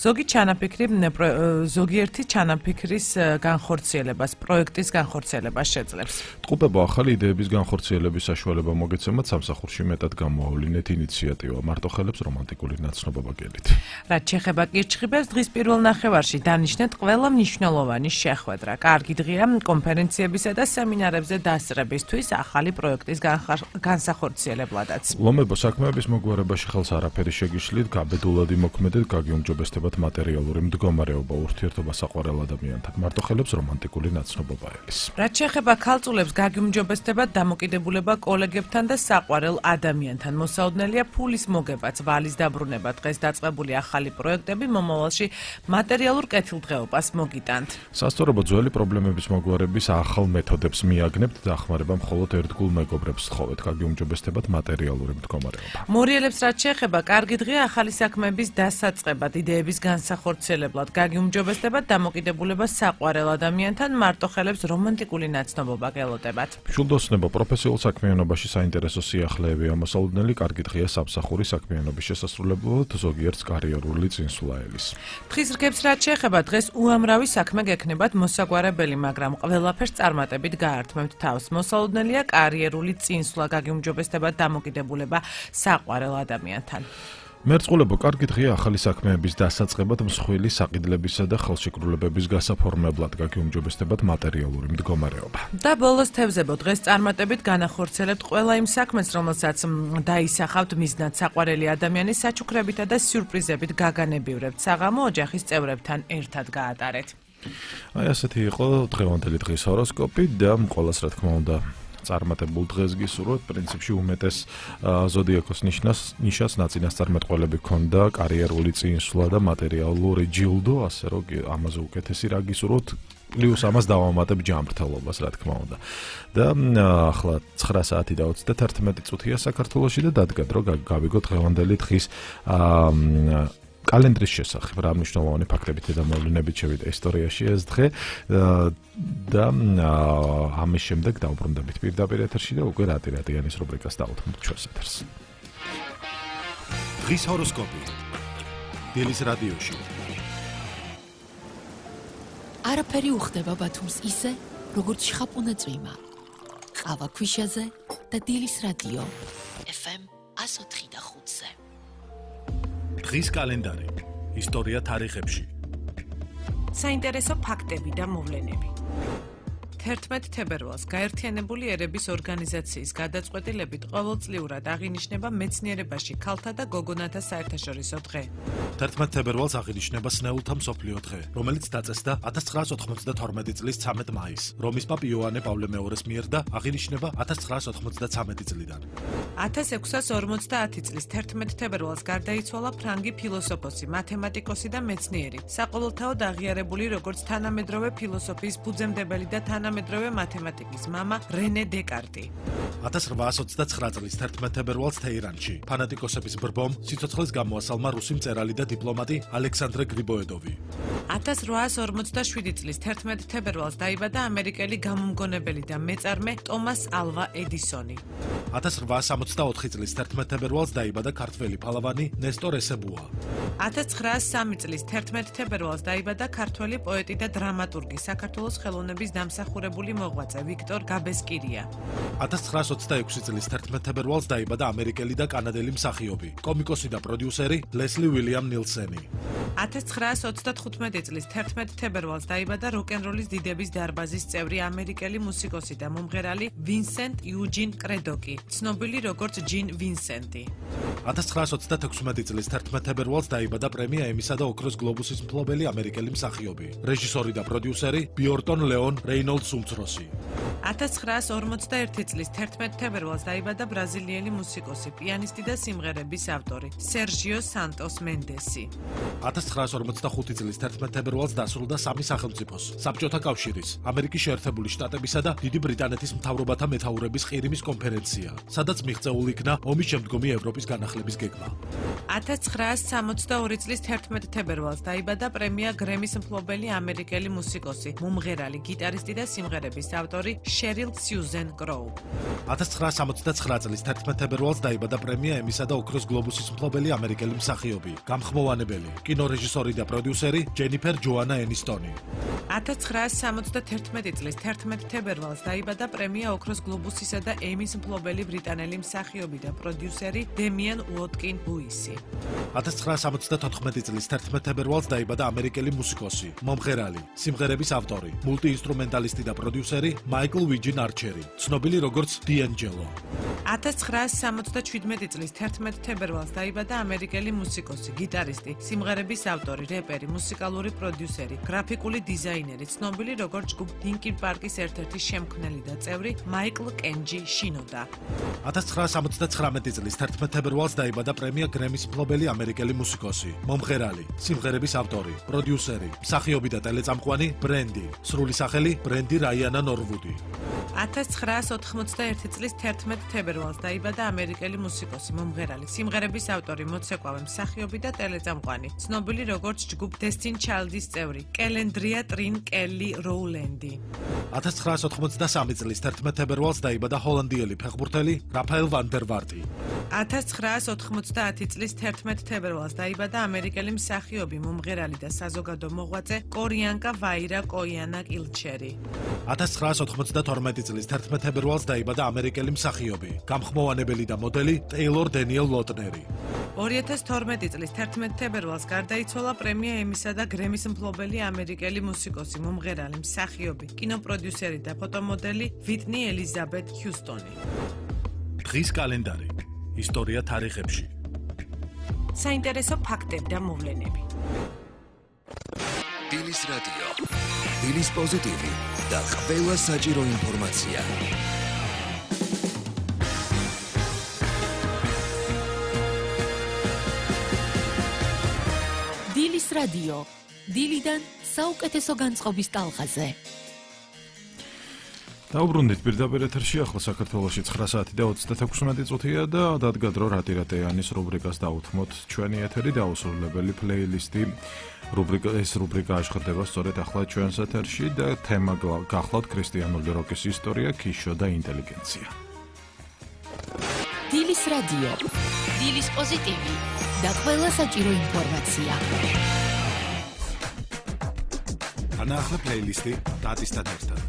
ზოგიერთი ჩანაფიქრის განხორციელებას, პროექტის განხორციელებას შეძლებს. ტყუპებო ახალი იდეების განხორციელების საშუალება მოგეცემათ სამსახურში მეტად გამოავლინეთ ინიციატივა, მარტო ხელებს რომანტიკული ნაცნობობა გელით. რაც შეეხება კირჩხიბებს, დღის პირველ ნახევარში დანიშნეთ ყველა მნიშვნელოვანი შეხვედრა. კარგი დღეა კონფერენციებისა და სემინარებზე დასწრებისთვის, ახალი პროექტის განსახორციელებლადაც. ლომებო საქმეების მოგვარებაში ხელს არაფერი შეგიშლით, გაბედულად იმოქმედეთ, გაგიუმჯობესდებათ მატერიალური მდგომარეობა, ურთიერთობა საყვარელ ადამიანთან. მარტო ხელებს რომანტიკული ნაცნობობა ელის. რაც შეეხება ქალწულებს, გაგიუმჯობესდებათ დამოკიდებულება კოლეგებთან და საყვარელ ადამიანთან. მოსაოდნელია ფულის მოგებაც, ვალის დაბრუნება, დღეს დაწყებული ახალი პროექტები მომავალში მატერიალურ კეთილდღეობას მოგიტანთ. სასწორებო ძველი პრობლემების მოგვარების ახალ მეთოდებს მიაგნებთ, დახმარება მხოლოდ ერთგულ მეგობრებს სთხოვეთ. გაგიუმჯობესდებათ მატერიალური მდგომარეობა. მორიელებს რაც შეეხება, კარგი დღეა ახალი საქმეების დასაწყებად, იდეების განსახორციელებლად, გაგიუმჯობესდებათ დამოკიდებულება საყვარელ ადამიანთან, მარტო ხელებს რომანტიკული ნაცნობობა გელოდებათ. მშვილდოსნებო პროფესიულ საქმიანობაში საინტერესო სიახლეები ამოსალოდნელი, კარგი დღეა სამსახურის საქმიანობის შესასრულებლად, ზოგიერთს კარიერული წინსვლა ელის. დღის რგებს რაც შეეხება, დღეს უამრავი საქმე გექნებათ მოსაგვარებელი, მაგრამ ყველაფერს წარმატებით გაართმევთ თავს. მოსალოდნელია კარიერული წინსვლა, გაგიუმჯობესდებათ დამოკიდებულება საყვარელ ადამიანთან. მერწყულებო კარგი დღეა ახალი საქმეების დასაწყებად, მსხვილი საყიდლებისა და ხელშეკრულებების გასაფორმებლად, გაგიუმჯობესდებათ მატერიალური მდგომარეობა. და ბოლოს თევზებო დღეს წარმატებით განახორციელებთ ყველა იმ საქმეს, რომელსაც დაისახავთ მიზნად, საყვარელი ადამიანის საჩუქრებითა და სიურპრიზებით გაგანებივრებთ, საღამო ოჯახის წევრებთან ერთად გაატარეთ. აი ასეთი იყო დღევანდელი დღის ჰოროსკოპი და ყველას რა თქმა უნდა წარმატებულ დღეს გისურვებთ. პრინციპში უმეტეს ზოდიაქოს ნიშას ნაწინასწარმეტყველები ქონდა, კარიერული წინსვლა და მატერიალური ჯილდო, ასე რომ ამაზე უკეთესი რა გისურვებთ. პლუს ამას დავამატებ ჯანმრთელობას, რა თქმა უნდა. და ახლა 9 საათი და 31 წუთია საქართველოში და დადგა დრო გავიგოთ დღევანდელი დღის კალენდრის შესახებ, რა მნიშვნელოვანი ფაქტებით და მოვლენებით შევიდა ისტორიაში ეს დღე და ამის შემდეგ დავბრუნდებით პირდაპირ ეთერში და უკვე რატიანის რუბრიკას დავუთმობთ ჩვენს ეთერს. დღის ჰოროსკოპი. დილის რადიოში. არაფერი უხდება ბათუმს ისე, როგორც შხაპუნა წვიმა. ყავა ქვიშაზე და დილის რადიო FM 104.5-ზე. დღის კალენდარი. ისტორია თარიღებში. საინტერესო ფაქტები და მოვლენები. 11 თებერვალს გაერთიანებული ერების ორგანიზაციის გადაწყვეტილებით ყოველწლიურად აღინიშნება მეცნიერებაში ქალთა და გოგონათა საერთაშორისო დღე. 11 თებერვალს აღინიშნება სნეულთა მსოფლიო დღე, რომელიც დაწესდა 1992 წლის 13 მაისს, რომის პაპ იოანე პავლე მეორის მიერ და აღინიშნება 1993 წლიდან. 1650 წლის 11 თებერვალს გარდაიცვალა ფრანგი ფილოსოფოსი, მათემატიკოსი და მეცნიერი, საყოველთაოდ აღიარებული როგორც თანამედროვე ფილოსოფიის ფუძემდებელი და თანამედროვე მათემატიკის მამა რენე დეკარტი. 1829 წლის 11 თებერვალს თეირანში ფანატიკოსების ბრბომ სიცოცხლის გამოასალმა რუსი მწერალი და დიპლომატი ალექსანდრე გრიბოედოვი. 1857 წლის 11 თებერვალს დაიბადა ამერიკელი გამომგონებელი და მეწარმე ტომას ალვა ედისონი. 1864 წლის 11 თებერვალს დაიბადა ქართველი ფალავანი ნესტორ ესებუა. 1903 წლის 11 თებერვალს დაიბადა ქართველი პოეტი და დრამატურგი, საქართველოს ხელოვნების დამსახურებული მოღვაწე ვიქტორ გაბესკირია. 1926 წლის 11 თებერვალს დაიბადა ამერიკელი და კანადელი მსახიობი, კომიკოსი და პროდიუსერი ლესლი უილიამ ნილსენი. 1935 წლის 11 თებერვალს დაიბადა როკ-ენ-როლის დიდების დარბაზის წევრი ამერიკელი მუსიკოსი და მომღერალი ვინსენტ იუჯინ კრედოკი, ცნობილი როგორც ჯინ ვინსენტი. 1936 წლის 11 თებერვალს დაიბადა პრემია ემისა და ოქროს გლობუსის მფლობელი ამერიკელი მსახიობი, რეჟისორი და პროდიუსერი ბიორტონ ლეონ რეინოლდს უმცროსი. 1941 წლის 11 თებერვალს დაიბადა ბრაზილიელი მუსიკოსი, პიანისტი და სიმღერების ავტორი სერჟიო სანტოს მენდესი. 1945 წლის 11 თებერვალს დასრულდა სამი სახელმწიფოს, საბჭოთა კავშირის, ამერიკის შეერთებული შტატებისა და დიდი ბრიტანეთის მთავრობათა მეთაურების ყირიმის კონფერენცია, სადაც მიღწეული იქნა ომის შემდგომი ევროპის განახლების გეგმა. 1962 წლის 11 თებერვალს დაიბადა პრემია გრემის მფლობელი ამერიკელი მუსიკოსი, მომღერალი, გიტარისტი და სიმღერების ავტორი შერილ სიუზენ კროუ. 1969 წლის 11 თებერვალს დაიბადა პრემია ემისა და ოქროს გლობუსის მფლობელი ამერიკელი მსახიობი, გამხმოვანებელი, კინორეჟისორი და პროდიუსერი ჯენიფერ ჯოანა ენისტონი. 1971 წლის 11 თებერვალს დაიბადა პრემია ოქროს გლობუსისა და ემის მფლობელი ბრიტანელი მსახიობი და პროდიუსერი დემიან უოტკინ ლუისი. 1974 წლის 11 თებერვალს დაიბადა ამერიკელი მუსიკოსი, მომღერალი, სიმღერების ავტორი, მულტიინსტრუმენტალისტი და პროდიუსერი მაიკლ ვიჯინ არჩერი, ცნობილი როგორც დიენჯელო. 1977 წლის 11 თებერვალს დაიბადა ამერიკელი მუსიკოსი, გიტარისტი, სიმღერების ავტორი, რეპერი, მუსიკალური პროდიუსერი, გრაფიკული დიზაინერი, ცნობილი როგორც ჯგუფ ლინკინ პარკის ერთ-ერთი შემქმნელი და წევრი მაიკლ კენჯი შინოდა. 1979 წლის 11 თებერვალს დაიბადა პრემია გრემის მფლობელი ამერიკელი მუსიკოსი, მომღერალი, სიმღერების ავტორი, პროდიუსერი, მსახიობი და ტელეწამყვანი ბრენდი, სრული სახელი ბრენდი რაიანა ნორვუდი. 1981 წლის 11 თებერვალს დაიბადა ამერიკელი მუსიკოსი, მომღერალი, სიმღერების ავტორი, მოცეკვავე, მსახიობი და ტელეწამყვანი, ცნობილი როგორც ჯგუფ Destiny Child-ის წევრი, კელენდრია ტრინ კელი როულენდი. 1983 წლის 11 თებერვალს დაიბადა ჰოლანდიელი ფეხბურთელი რაფაელ ვან დერ ვარტი. 1990 წლის 11 თებერვალს დაიბადა ამერიკელი მსახიობი, მომღერალი და საზოგადო მოღვაწე კორიანკა ვაირა კოიანა კილჩერი. 1992 წლის 11 თებერვალს დაიბადა ამერიკელი მსახიობი, გამხმოვანებელი და მოდელი ტეილორ დენიელ ლოტნერი. 2012 წლის 11 თებერვალს გარდაიცვალა პრემია ემისა და გრემის მფლობელი ამერიკელი მუსიკოსი, მომღერალი, მსახიობი, კინოპროდიუსერი და ფოტომოდელი ვიტნი ელიზაბეთ ჰიუსტონი. დღის კალენდარი. ისტორია თარიღებში. საინტერესო ფაქტები და მოვლენები. დილის რადიო. დილის პოზიტივი და ყველა საჭირო ინფორმაცია. დილის რადიო. დილიდან საუკეთესო განწყობის ტალღაზე. დაუბრუნდით პირდაპირ ეთერში, ახლა საქართველოში 9 საათი და 36 წუთია და დადგა დრო რატირატეანის რუბრიკას დაუთმოთ ჩვენი ეთერი დაუსრულებელი პლეილისტი. ეს რუბრიკა აშხდება სწორედ ახლა ჩვენს ეთერში და თემა გახლავთ ქრისტიანული როკის ისტორია, ქიშო და ინტელიგენცია. დილის რადიო. დილის პოზიტივი და ყველა საჭირო ინფორმაცია. ანახლა პლეილისტი დატისთან ერთად.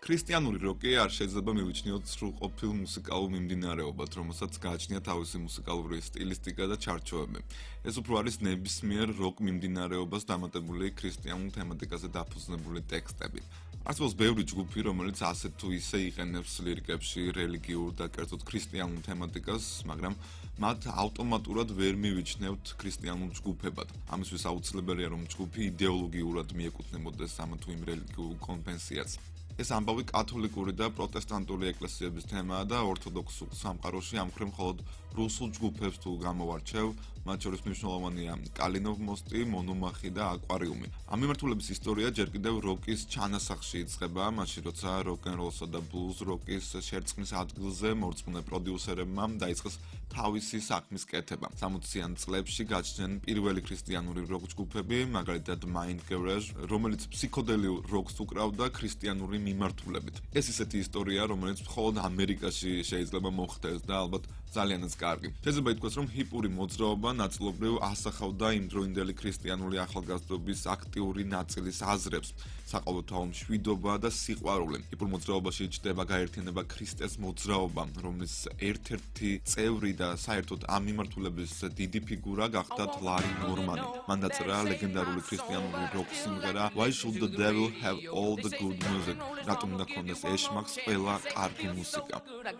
ქრისტიანული როკი არ შეიძლება მივიჩნიოთ სრულყოფილ მუსიკალურ მიმდინარეობად, რომელსაც გააჩნია თავისი მუსიკალური სტილისტიკა და ჩარჩოები. ეს უფრო არის ნებისმიერ როკ მიმდინარეობას დამატებული ქრისტიანულ თემატიკაზე დაფუძნებული ტექსტები. არსებობს ბევრი ჯგუფი, რომელიც ასეთ თუ ისე იყენებს ლირიკებში რელიგიურ და კერძოდ ქრისტიანულ თემატიკას, მაგრამ მათ ავტომატურად ვერ მივიჩნევთ ქრისტიანულ ჯგუფებად. ამისთვის აუცილებელია, რომ ჯგუფი იდეოლოგიურად მიეკუთვნებოდეს ამ თუ იმ რელიგიურ კონფესიას. ეს ამბავი კათოლიკური და პროტესტანტული ეკლესიების თემაა და ორთოდოქსულ სამყაროში ამ მხრივ მხოლოდ რუსულ ჯგუფებს თუ გამოვარჩევ, მათ შორის მნიშვნელოვანია კალინოვ მოსტი, მონომახი და აკვარიუმი. ამ მიმართულების ისტორია ჯერ კიდევ როკის ჩანასახში იწყება, მაშინ როცა როკ-ენ-როლსა და ბლუზ როკის შერწყმის ადგილზე მორწმუნე პროდიუსერებმა დაიწყეს თავისი საქმის კეთება. 60-იან წლებში გაჩნდნენ პირველი ქრისტიანული როკ ჯგუფები, მაგალითად Mind Garage, რომელიც ფსიქოდელიურ როკს უკრავდა ქრისტიანული მიმართულებით. ეს ისეთი ისტორია, რომელიც მხოლოდ ამერიკაში შეიძლება მოხდეს და ალბათ ძალიანაც კარგი. შეიძლება ითქვას, რომ ჰიპური მოძრაობა ნაწილობრივ ასახავდა იმდროინდელი ქრისტიანული ახალგაზრდობის აქტიური ნაწილის აზრებს, საყოველთაო მშვიდობა და სიყვარული. ჰიპურ მოძრაობაში იჭდება გაერთიანება ქრისტეს მოძრაობა, რომლის ერთ-ერთი წევრი და საერთოდ ამ მიმართულების დიდი ფიგურა გახდათ ლარი ნორმანი. მან დაწერა ლეგენდარული ქრისტიანული როკ სიმღერა Why should the devil have all the good music? რატომ უნდა ქონდეს ეშმაკს ყველა კარგი მუსიკა?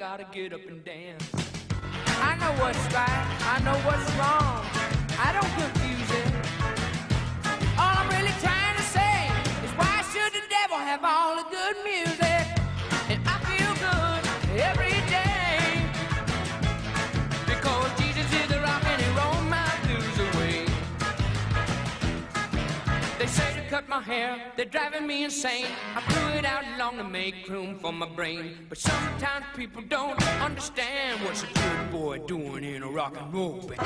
I know what's right, I know what's wrong. I don't confuse it. All I'm really trying to say is why should the devil have all the good music? And I feel good every day because Jesus is the rock and he rolled my blues away. They say to cut my hair, they're driving me insane. I blew it out long to make room for my brain. But sometimes people don't understand what's a good boy doing in a rock and roll band.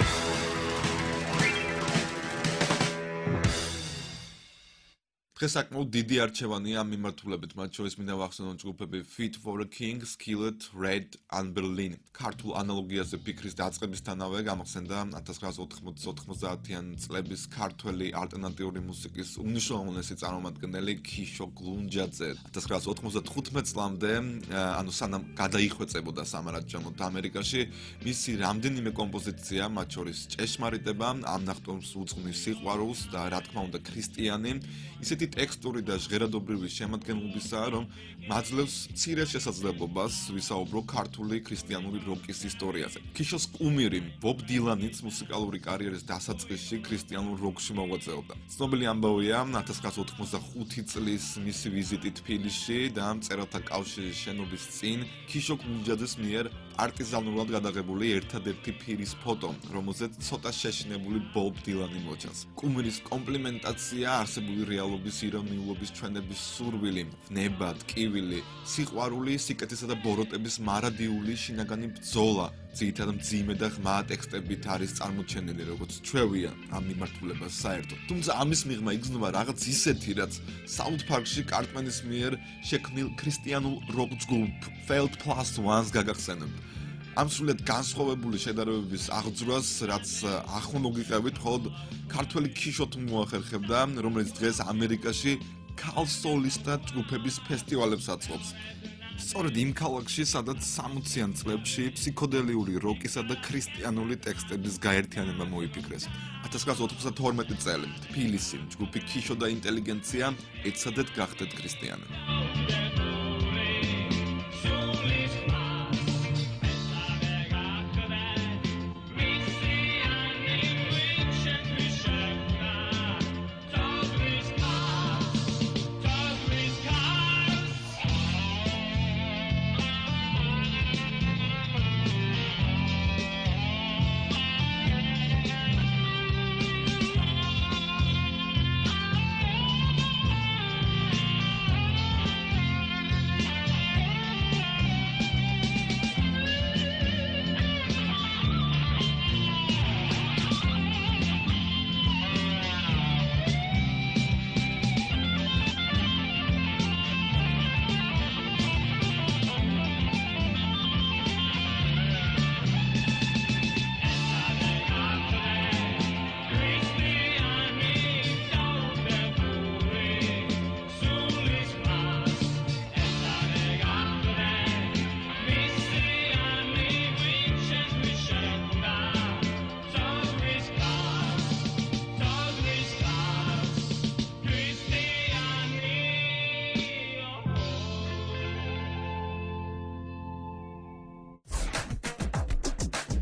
დღეს საკმაოდ დიდი არჩევანია ამ მიმართულებით, მათ შორის მინდა ვახსენოთ ჯგუფები Fit for a King, Skillet, Red, and Berlin. ქართულ ანალოგიაზე ფიქრის დაწყებისთანავე გამახსენდა 1990-90-იან წლების ქართველი ალტერნატიული მუსიკის უმნიშვნელოვანესი წარმომადგენელი ქიშო გლუნჯაძე. 1995 წლამდე, ანუ სანამ გადაიხვეწებოდა სამარადჯამოდ ამერიკაში, მისი რამდენიმე კომპოზიცია, მათ შორის ჭეშმარიტება, ამ ნახტომს უძღვნის სიყვარულს და რა თქმა უნდა ქრისტიანი, ისეთი ტექსტური და ჟღერადობრივი შემადგენლობისაა, რომ მაძლევს მცირე შესაძლებლობას ვისაუბრო ქართული ქრისტიანული როკის ისტორიაზე. ქიშოს კუმირი ბობ დილანიც მუსიკალური კარიერის დასაწყისში ქრისტიანულ როკში მოღვაწეობდა. ცნობილი ამბავია 1995 წლის მისი ვიზიტი თბილისში და მწერალთა კავშირის შენობის წინ ქიშო გლუნჯაძეს მიერ პარტიზანულად გადაღებული ერთადერთი ფირის ფოტო, რომელზეც ცოტა შეშინებული ბობ დილანი მოჩანს. კუმირის კომპლიმენტაცია არსებული რეალობის ირონიულობის ჩვენების სურვილი, ნება, ტკივილი, სიყვარული, სიკეთისა და ბოროტების მარადიული შინაგანი ბრძოლა, ძირითადად მძიმე და ღრმა ტექსტებით არის წარმოჩენილი, როგორც ჩვევია ამ მიმართულებას საერთოდ. თუმცა ამის მიღმა იგრძნობა რაღაც ისეთი, რაც South Park-ში კარტმენის მიერ შექმნილ ქრისტიანულ როკ ჯგუფ Failed Plus Ones გაგახსენებთ. ამ სრულიად განსხვავებული შედარებების აღძვრას, რაც ახლა მოგიყევით, მხოლოდ ქართველი ქიშოთ მოახერხებდა, რომელიც დღეს ამერიკაში ქალსოლისტთა ჯგუფების ფესტივალებს აწყობს. სწორედ იმ ქალაქში, სადაც 60-იან წლებში ფსიქოდელიური როკისა და ქრისტიანული ტექსტების გაერთიანება მოიფიქრეს. 1992 წელი, თბილისი, ჯგუფი ქიშო და ინტელიგენცია ეცადეთ გახდეთ ქრისტიანი.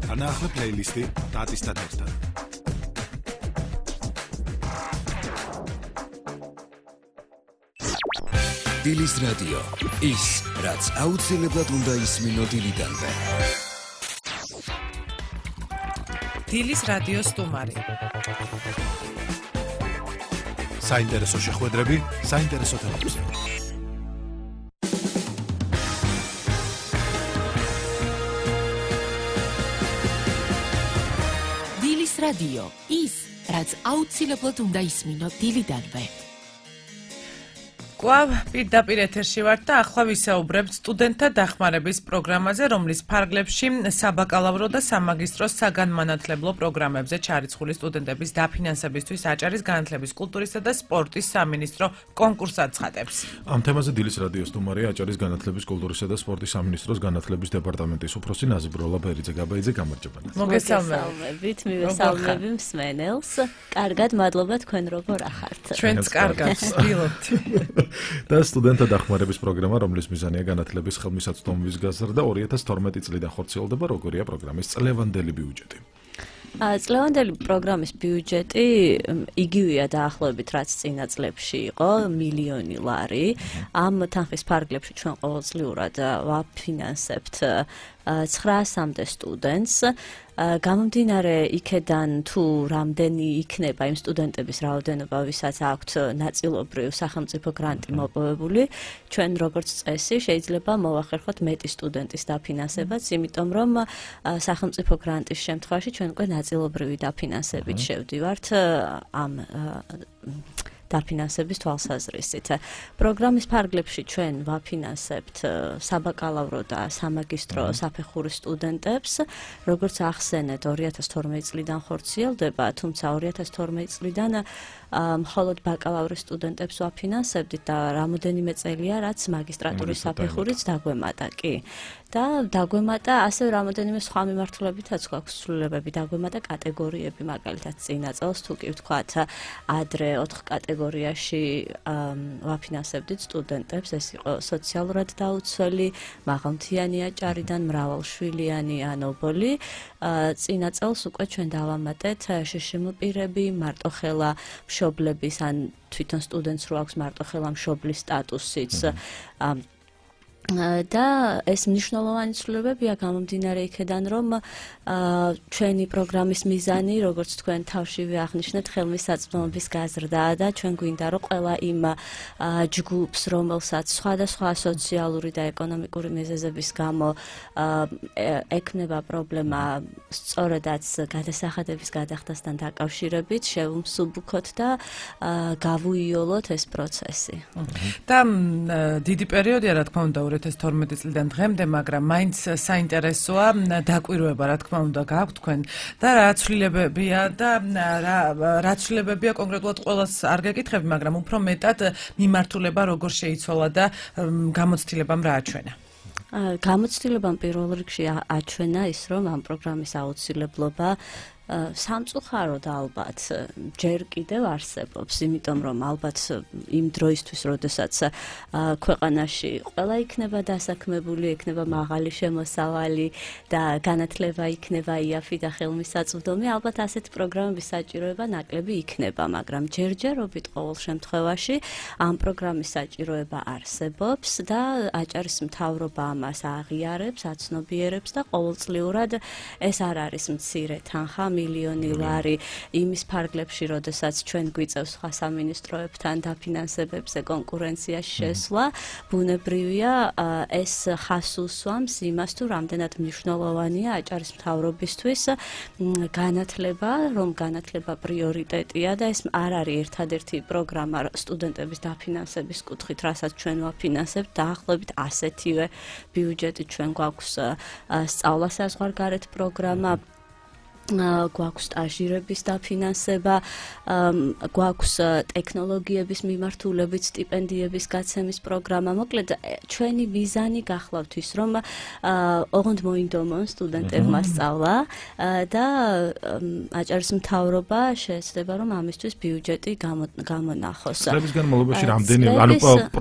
განაახლე პლეილისტი დატისთან ერთად. დილის რადიო. ის, რაც აუცილებლად უნდა ისმინო დილიდანვე. დილის რადიო სტუმარი. საინტერესო შეხვედრები, საინტერესო თემებზე. დილის რადიო. ის, რაც აუცილებლად უნდა ისმინო დილიდანვე. კვლავ პირდაპირ ეთერში ვართ და ახლა ვისაუბრებთ სტუდენტთა დახმარების პროგრამაზე, რომლის ფარგლებში საბაკალავრო და სამაგისტრო საგანმანათლებლო პროგრამებზე ჩარიცხული სტუდენტების დაფინანსებისთვის აჭარის განათლების, კულტურისა და სპორტის სამინისტრო კონკურსს აცხადებს. ამ თემაზე დილის რადიო სტუმარია აჭარის განათლების, კულტურისა და სპორტის სამინისტროს განათლების დეპარტამენტის უფროსი ნაზიბროლა ბერიძე. გაბაიძე, გამარჯობა. მოგესალმებით, მივესალმები მსმენელს. კარგად, მადლობა თქვენ როგორ ახართ. ჩვენც კარგად ვცდილობთ. და სტუდენტთა დახმარების პროგრამა, რომლის მიზანია განათლების ხელმისაწვდომობის გაზრდა 2012 წლიდან ხორციელდება, როგორია პროგრამის წლევანდელი ბიუჯეტი? წლევანდელი პროგრამის ბიუჯეტი იგივეა დაახლოებით, რაც წინა წლებში იყო, მილიონი ლარი. ამ თანხის ფარგლებში ჩვენ ყოველწლიურად ვაფინანსებთ 900-მდე სტუდენტს. გამომდინარე იქედან თუ რამდენი იქნება იმ სტუდენტების რაოდენობა, ვისაც აქვთ ნაწილობრივ სახელმწიფო გრანტი მოპოვებული, ჩვენ როგორც წესი შეიძლება მოვახერხოთ მეტი სტუდენტის დაფინანსებაც, იმიტომ რომ სახელმწიფო გრანტის შემთხვევაში ჩვენ უკვე ნაწილობრივი დაფინანსებით შევდივართ ამ დაფინანსების თვალსაზრისით. პროგრამის ფარგლებში ჩვენ ვაფინანსებთ საბაკალავრო და სამაგისტრო საფეხურის სტუდენტებს, როგორც ახსენეთ 2012 წლიდან ხორციელდება, თუმცა 2012 წლიდან მხოლოდ ბაკალავრის სტუდენტებს ვაფინანსებდით და რამოდენიმე წელია, რაც მაგისტრატურის საფეხურიც დაგვემატა, კი. და დაგვემატა ასევე რამოდენიმე სხვა მიმართულებითაც გვაქვს ცვლილებები, დაგვემატა კატეგორიები, მაგალითად წინა წელს თუ კი ვთქვათ, ადრე 4 კატეგორიაში ვაფინანსებდით სტუდენტებს, ეს იყო სოციალურად დაუცველი, მაღალმთიანი აჭარიდან, მრავალშვილიანი ან ობოლი. წინა წელს უკვე ჩვენ დავამატეთ შშმ პირები, მარტოხელა მშობლების ან თვითონ სტუდენტს რო აქვს მარტოხელა მშობლის სტატუსიც. და ეს მნიშვნელოვანი ცვლილებებია გამომდინარე იქედან, რომ ჩვენი პროგრამის მიზანი, როგორც თქვენ თავშივე აღნიშნეთ, ხელმისაწვდომობის გაზრდაა და ჩვენ გვინდა, რომ ყველა იმ ჯგუფს, რომელსაც სხვადასხვა სოციალური და ეკონომიკური მიზეზების გამო ექნება პრობლემა სწორედაც გადასახადების გადახდასთან დაკავშირებით, შევუმსუბუქოთ და გავუიოლოთ ეს პროცესი. და დიდი პერიოდია, რა თქმა უნდა, 2012 წლიდან დღემდე, მაგრამ მაინც საინტერესოა დაკვირვება, რა თქმა უნდა, გაქვთ თქვენ და რა ცვლილებებია და რა ცვლილებებია კონკრეტულად ყველას არ გეკითხები, მაგრამ უფრო მეტად მიმართულება როგორ შეიცვალა და გამოცდილებამ რა აჩვენა. გამოცდილებამ პირველ რიგში აჩვენა ის, რომ ამ პროგრამის აუცილებლობა სამწუხაროდ ალბათ ჯერ კიდევ არსებობს, იმიტომ რომ ალბათ იმ დროისთვის, როდესაც ქვეყანაში ყველა იქნება დასაქმებული, იქნება მაღალი შემოსავალი და განათლება იქნება იაფი და ხელმისაწვდომი, ალბათ ასეთი პროგრამების საჭიროება ნაკლები იქნება, მაგრამ ჯერჯერობით ყოველ შემთხვევაში ამ პროგრამის საჭიროება არსებობს და აჭარის მთავრობა ამას აღიარებს, აცნობიერებს და ყოველწლიურად ეს არ არის მცირე თანხა, მილიონი ლარი იმის ფარგლებში, როდესაც ჩვენ გვიწევს სხვა სამინისტროებთან დაფინანსებებზე კონკურენციაში შესვლა, ბუნებრივია ეს ხას უსვამს იმას, თუ რამდენად მნიშვნელოვანია აჭარის მთავრობისთვის განათლება, რომ განათლება პრიორიტეტია და ეს არ არის ერთადერთი პროგრამა სტუდენტების დაფინანსების კუთხით, რასაც ჩვენ ვაფინანსებთ, დაახლოებით ასეთივე ბიუჯეტი ჩვენ გვაქვს სწავლა-საზღვარგარეთ პროგრამა, გვაქვს სტაჟირების დაფინანსება, გვაქვს ტექნოლოგიების მიმართულებით სტიპენდიების გაცემის პროგრამა. მოკლედ, ჩვენი მიზანი გახლავთ ის, რომ ოღონდ მოინდომონ სტუდენტებმა სწავლა და აჭარის მთავრობა შეეცდება, რომ ამისთვის ბიუჯეტი გამონახოს. წლების განმავლობაში რამდენი, ანუ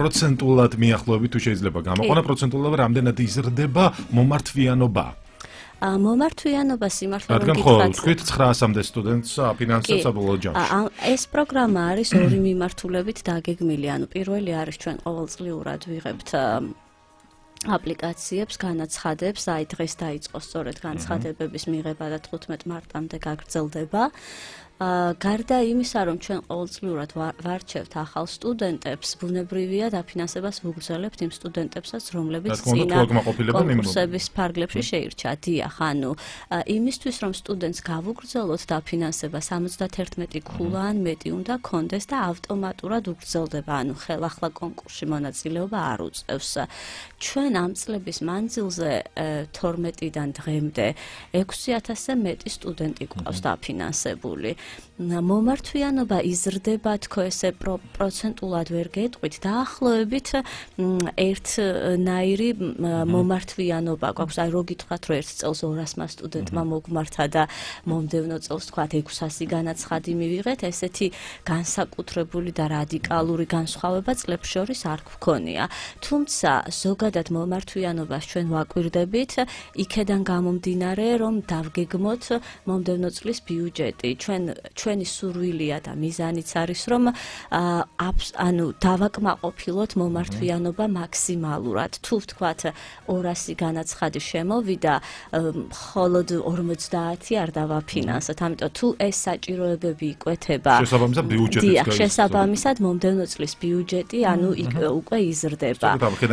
პროცენტულად მიახლოებით თუ შეიძლება გამოყონა პროცენტულად რამდენად იზრდება მომართვიანობა? მომართვიანობა სიმართლე რადგან ხოლმე თქვით 900-მდე სტუდენტს აფინანსებს საბოლოო ჯამში. ეს პროგრამა არის ორი მიმართულებით დაგეგმილი. ანუ პირველი არის ჩვენ ყოველწლიურად ვიღებთ აპლიკაციებს, განაცხადებს, აი დღეს დაიწყო სწორედ განცხადებების მიღება და 15 მარტამდე გაგრძელდება. გარდა იმისა, რომ ჩვენ ყოველწლიურად ვარჩევთ ახალ სტუდენტებს, ბუნებრივია დაფინანსებას ვუგრძელებთ იმ სტუდენტებსაც, რომლებიც წინა კონკურსების ფარგლებში შეირჩა. დიახ, ანუ იმისთვის, რომ სტუდენტს გავუგრძელოთ დაფინანსება 71 ქულა ან მეტი უნდა კონდეს და ავტომატურად უგრძელდება, ანუ ხელახლა კონკურსში მონაწილეობა არ უწევს. ჩვენ ამ წლების მანძილზე 12-დან დღემდე 6000-ზე მეტი სტუდენტი გვყავს დაფინანსებული. მომართვიანობა იზრდება, თქო ესე პროცენტულად ვერ გეტყვით, დაახლოებით ერთნაირი მომართვიანობა გვაქვს. აი რო გითხრათ, რომ ერთ წელს 200 სტუდენტმა მოგმართა და მომდევნო წელს თქვათ 600 განაცხადი მივიღეთ, ესეთი განსაკუთრებული და რადიკალური განსხვავება წლებს შორის არ გვქონია. თუმცა ზოგადად მომართვიანობას ჩვენ ვაკვირდებით, იქედან გამომდინარე, რომ დავგეგმოთ მომდევნო წლის ბიუჯეტი. ჩვენი სურვილია და მიზანიც არის, რომ ანუ დავაკმაყოფილოთ მომართვიანობა მაქსიმალურად. თუ ვთქვათ 200 განაცხადი შემოვიდა, მხოლოდ 50 არ დავაფინანსოთ. ამიტომ თუ ეს საჭიროებები იკვეთება, შესაბამისად მომდევნო წლის ბიუჯეტი, ანუ უკვე იზრდება.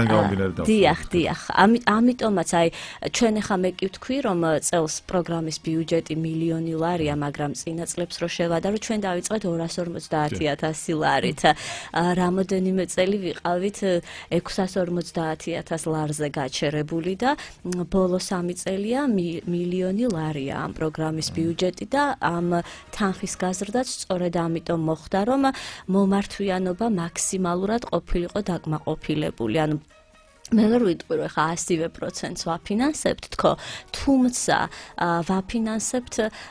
დიახ. ამიტომაც აი ჩვენ ახლა მე კი ვთქვი, რომ წელს პროგრამის ბიუჯეტი მილიონი ლარია, მაგრამ წინა წლებს რო შევადარო, ჩვენ დავიწყეთ 250,000 ლარით. რამოდენიმე წელი ვიყავით 650,000 ლარზე გაჩერებული და ბოლო 3 წელია მილიონი ლარია ამ პროგრამის ბიუჯეტი და ამ თანხის გაზრდაც სწორედ ამიტომ მოხდა, რომ მომართვიანობა მაქსიმალურად ყოფილიყო დაკმაყოფილებული. ანუ მე ვერ ვიტყვი, რომ ხა 100% ვაფინანსებთ, თქო, თუმცა ვაფინანსებთ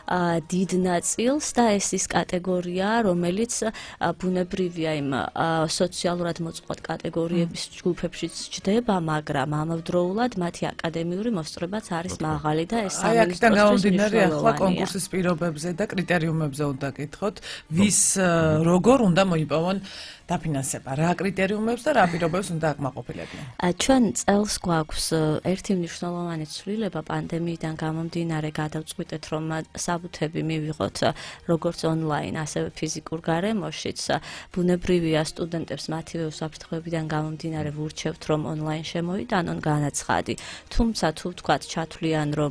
დიდ ნაწილს და ეს ის კატეგორიაა, რომელიც ბუნებრივია იმ სოციალურად მოწყვლად კატეგორიების ჯგუფებშიც ჯდება, მაგრამ ამავდროულად მათი აკადემიური მოსწრებაც არის მაღალი და ეს სამინისტროს გამომდინარე ახლა კონკურსის პირობებზე და კრიტერიუმებზე უნდა გითხოთ, ვის როგორ უნდა მოიპოვონ დაფინანსება, რა კრიტერიუმებს და რა პირობებს უნდა აკმაყოფილებდნენ. ჩვენ წელს გვაქვს ერთი მნიშვნელოვანი ცვლილება პანდემიიდან გამომდინარე გადავწყვიტეთ, რომ საბუთები მივიღოთ როგორც ონლაინ, ასევე ფიზიკურ გარემოშიც. ბუნებრივია სტუდენტებს მათივე უსაფრთხოებიდან გამომდინარე ვურჩევთ, რომ ონლაინ შემოიტანონ განაცხადი. თუმცა თუ ვთქვათ ჩათვლიან, რომ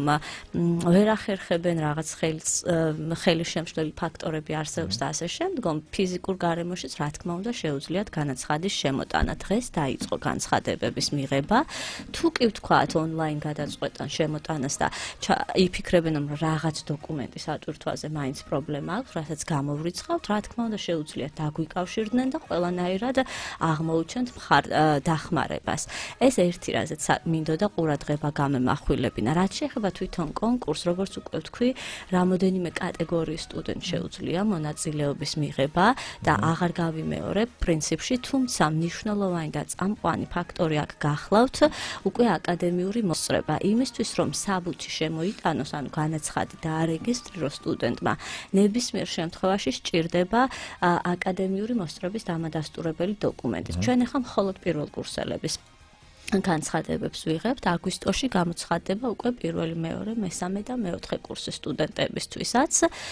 ვერ ახერხებენ რაღაც ხელისშემშლელი ფაქტორები არსებობს და ასე შემდგომ, ფიზიკურ გარემოშიც რა თქმა უნდა შეუძლიათ განაცხადის შემოტანა. დღეს დაიწყო განცხადებების მიღება. თუ კი ვთქვათ ონლაინ გადაწყვეტან შემოტანას და იფიქრებენ, რომ რაღაც დოკუმენტის ატვირთვაზე მაინც პრობლემა აქვს, რასაც გამოვრიცხავთ, რა თქმა უნდა შეუძლიათ დაგვიკავშირდნენ და ყველანაირად აღმოუჩენთ დახმარებას. ეს ერთი რაზეც მინდოდა ყურადღება გამემახვილებინა. რაც შეეხება თვითონ კონკურსს, როგორც უკვე ვთქვი, რამოდენიმე კატეგორიის სტუდენტს შეუძლია მონაწილეობის მიღება და აღარ გავიმეორებ პრინციპში, თუმცა მნიშვნელოვანი და წამყვანი ფაქტორი აქ გახლავთ უკვე აკადემიური მოსწრება. იმისთვის, რომ საბუთი შემოიტანოს, ანუ განაცხადი დაარეგისტრიროს სტუდენტმა, ნებისმიერ შემთხვევაში სჭირდება აკადემიური მოსწრების დამადასტურებელი დოკუმენტი. ჩვენ ახლა მხოლოდ პირველ კურსელების განცხადებებს ვიღებთ. აგვისტოში გამოცხადდება უკვე პირველი, მეორე, მესამე და მეოთხე კურსის სტუდენტებისთვისაც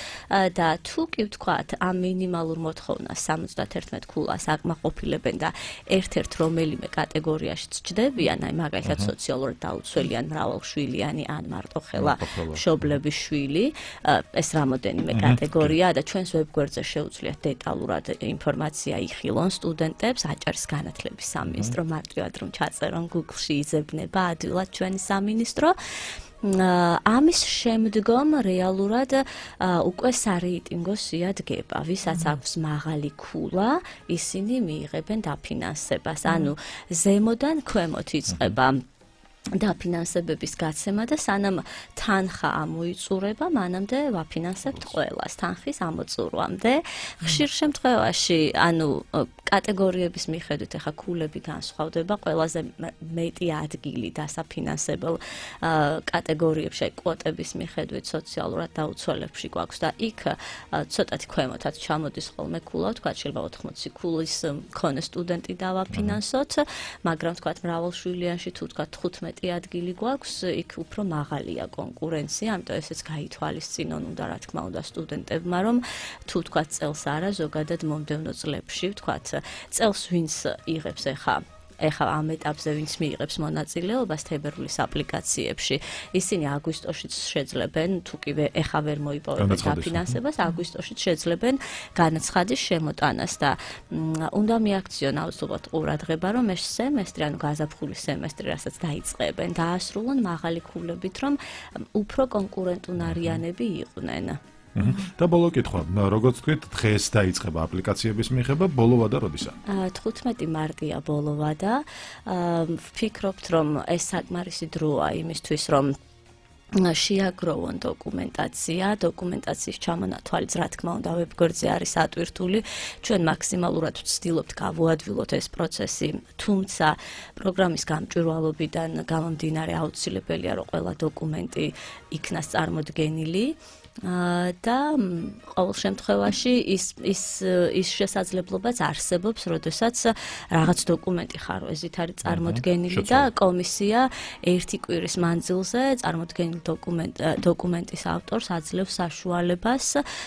და თუ კი ვთქვათ, ამ მინიმალურ მოთხოვნას 71 ქულას აკმაყოფილებენ და ერთ-ერთ რომელიმე კატეგორიაშიც ჯდებიან, აი მაგალითად სოციალურად დაუცველიან მრავალშვილიანი ან მარტოხელა მშობლების შვილი, ეს რამოდენიმე კატეგორიაა და ჩვენს ვებგვერდზე შეუძლიათ დეტალურად ინფორმაცია იხილონ სტუდენტებს, აჭარის განათლების სამინისტრო მარტივად რომ ჩაწერონ Google-ში იზებნება ადვილად ჩვენი სამინისტრო. ამის შემდგომ რეალურად უკვე სარეიტინგო სია დგება. ვისაც აქვს მაღალი ქულა, ისინი მიიღებენ დაფინანსებას. ანუ ზემოდან ქვემოთ იწყება დაფინანსებების გაცემა და სანამ თანხა ამოიწურება, მანამდე ვაფინანსებთ ყველას თანხის ამოწურვამდე. ხშირ შემთხვევაში, ანუ კატეგორიების მიხედვით ახლა ქულები განსხვავდება, ყველაზე მეტი ადგილი დასაფინანსებელ კატეგორიებში, კვოტების მიხედვით სოციალურად დაუცველებში გვაქვს და იქ ცოტათი ქვემოთაც ჩამოდის ხოლმე ქულა, თქვა შეიძლება 80 ქულის მქონე სტუდენტი დავაფინანსოთ, მაგრამ თქვა მრავალშვილიანში თუ თქვა 15 ადგილი გვაქვს, იქ უფრო მაღალია კონკურენცია, ამიტომ ესეც გაითვალისწინონ უნდა რა თქმა უნდა სტუდენტებმა, რომ თუ თქვა წელს არა, ზოგადად მომდევნო წლებში, თქვა წელს ვინც იღებს ეხლა ამ ეტაპზე ვინც მიიღებს მონაწილეობას თებერვლის აპლიკაციებში, ისინი აგვისტოშიც შეძლებენ, თუ კი ეხლა ვერ მოიპოვებენ დაფინანსებას, აგვისტოშიც შეძლებენ განაცხადის შემოტანას და უნდა მიაქციონ აუცილებლად ყურადღება, რომ ეს სემესტრი, ანუ გაზაფხულის სემესტრი, რასაც დაიწყებენ, დაასრულონ მაღალი ქულებით, რომ უფრო კონკურენტუნარიანები იყვნენ. და ბოლო კითხვა, როგორც თქვით, დღეს დაიწყება აპლიკაციების მიღება, ბოლოვა და როდისა? 15 მარტია ბოლოვა და ვფიქრობთ, რომ ეს საკმარისი დროა იმისთვის, რომ შეაგროვონ დოკუმენტაციის ჩამონათვალიც, რა თქმა უნდა, ვებგვერდზე არის ატვირთული. ჩვენ მაქსიმალურად ვცდილობთ გავუადვილოთ ეს პროცესი, თუმცა პროგრამის გამჭვირვალობიდან გამომდინარე აუცილებელია, რომ ყველა დოკუმენტი იქნას წარმოდგენილი. და ყოველ შემთხვევაში ის შესაძლებლობაც არსებობს, როდესაც რაღაც დოკუმენტი ხარვეზით არის წარმოდგენილი და კომისია ერთი კვირის მანძილზე წარმოდგენილი დოკუმენტის ავტორს აძლევს საშუალებას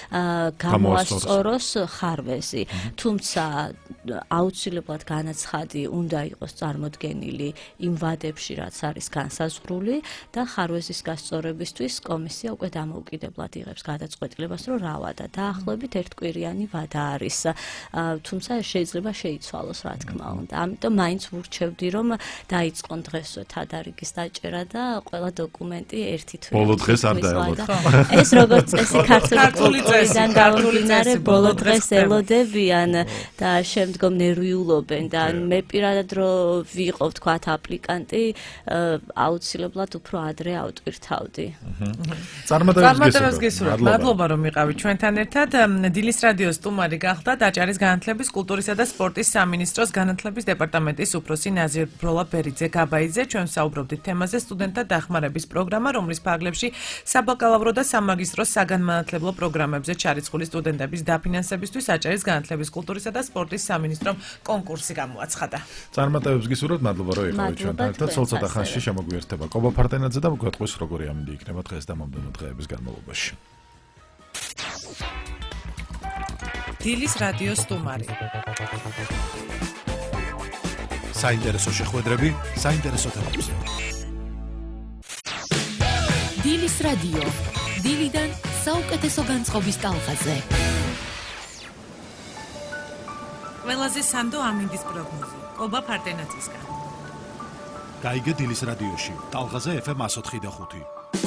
გამოასწოროს ხარვეზი. თუმცა აუცილებლად განაცხადი უნდა იყოს წარმოდგენილი იმ ვადებში, რაც არის განსაზღვრული და ხარვეზის გასწორებისთვის კომისია უკვე დამოუკიდებლად იღებს გადაწყვეტილებას, რომ რა ვადა დაახლოებით ერთკვირიანი ვადა არის. თუმცა შეიძლება შეიცვალოს, რა თქმა უნდა. ამიტომ მაინც ვურჩევდი, რომ დაიწყონ დღესვე თადარიგის დაჭერა და ყველა დოკუმენტი ერთი თვით. ბოლო დღეს არ დაელოდოთ. ეს როგორც წესი ქართული წესიდან გამომდინარე, ბოლო დღეს ელოდებიან და შემდგომ ნერვიულობენ და მე პირადად რო ვიყო, თქვათ, აპლიკანტი, აუცილებლად უფრო ადრე ავტვირთავდი. წარმატებებს გისურვებთ. მადლობა რომ იყავით ჩვენთან ერთად. დილის რადიოს სტუმარი გახდა დაჭარის განათლების, კულტურისა და სპორტის სამინისტროს განათლების დეპარტამენტის უფროსი ნაზირ ბროლა-ბერიძე გაბაიძე. ჩვენ საუბრობდით თემაზე სტუდენტთა დახმარების პროგრამა, რომლის ფარგლებში საბაკალავრო და სამაგისტრო საგანმანათლებლო პროგრამებზე ჩარიცხული სტუდენტების დაფინანსებისთვის დაჭარის განათლების, კულტურისა და სპორტის სამინისტრომ კონკურსი გამოაცხადა. წარმატებებს გისურვებთ. მადლობა რომ იყავით ჩვენთან ერთად. სულ ცოტა ხანში შემოგვიერთდება კობა ფარტენაძე და გვეტყვის როგორი ამინდი იქნება დღეს და მომდევნო დღეების განმავლობაში. დილის რადიოს სტუმარი. საინტერესო შეხვედრები, საინტერესო თემებზე. დილის რადიო. დილიდან საუკეთესო განწყობის ტალღაზე. ყველაზე სანდო ამინდის პროგნოზი. კობა ფარტენაძისგან. გაიგე დილის რადიოში, ტალღაზე FM 104.5.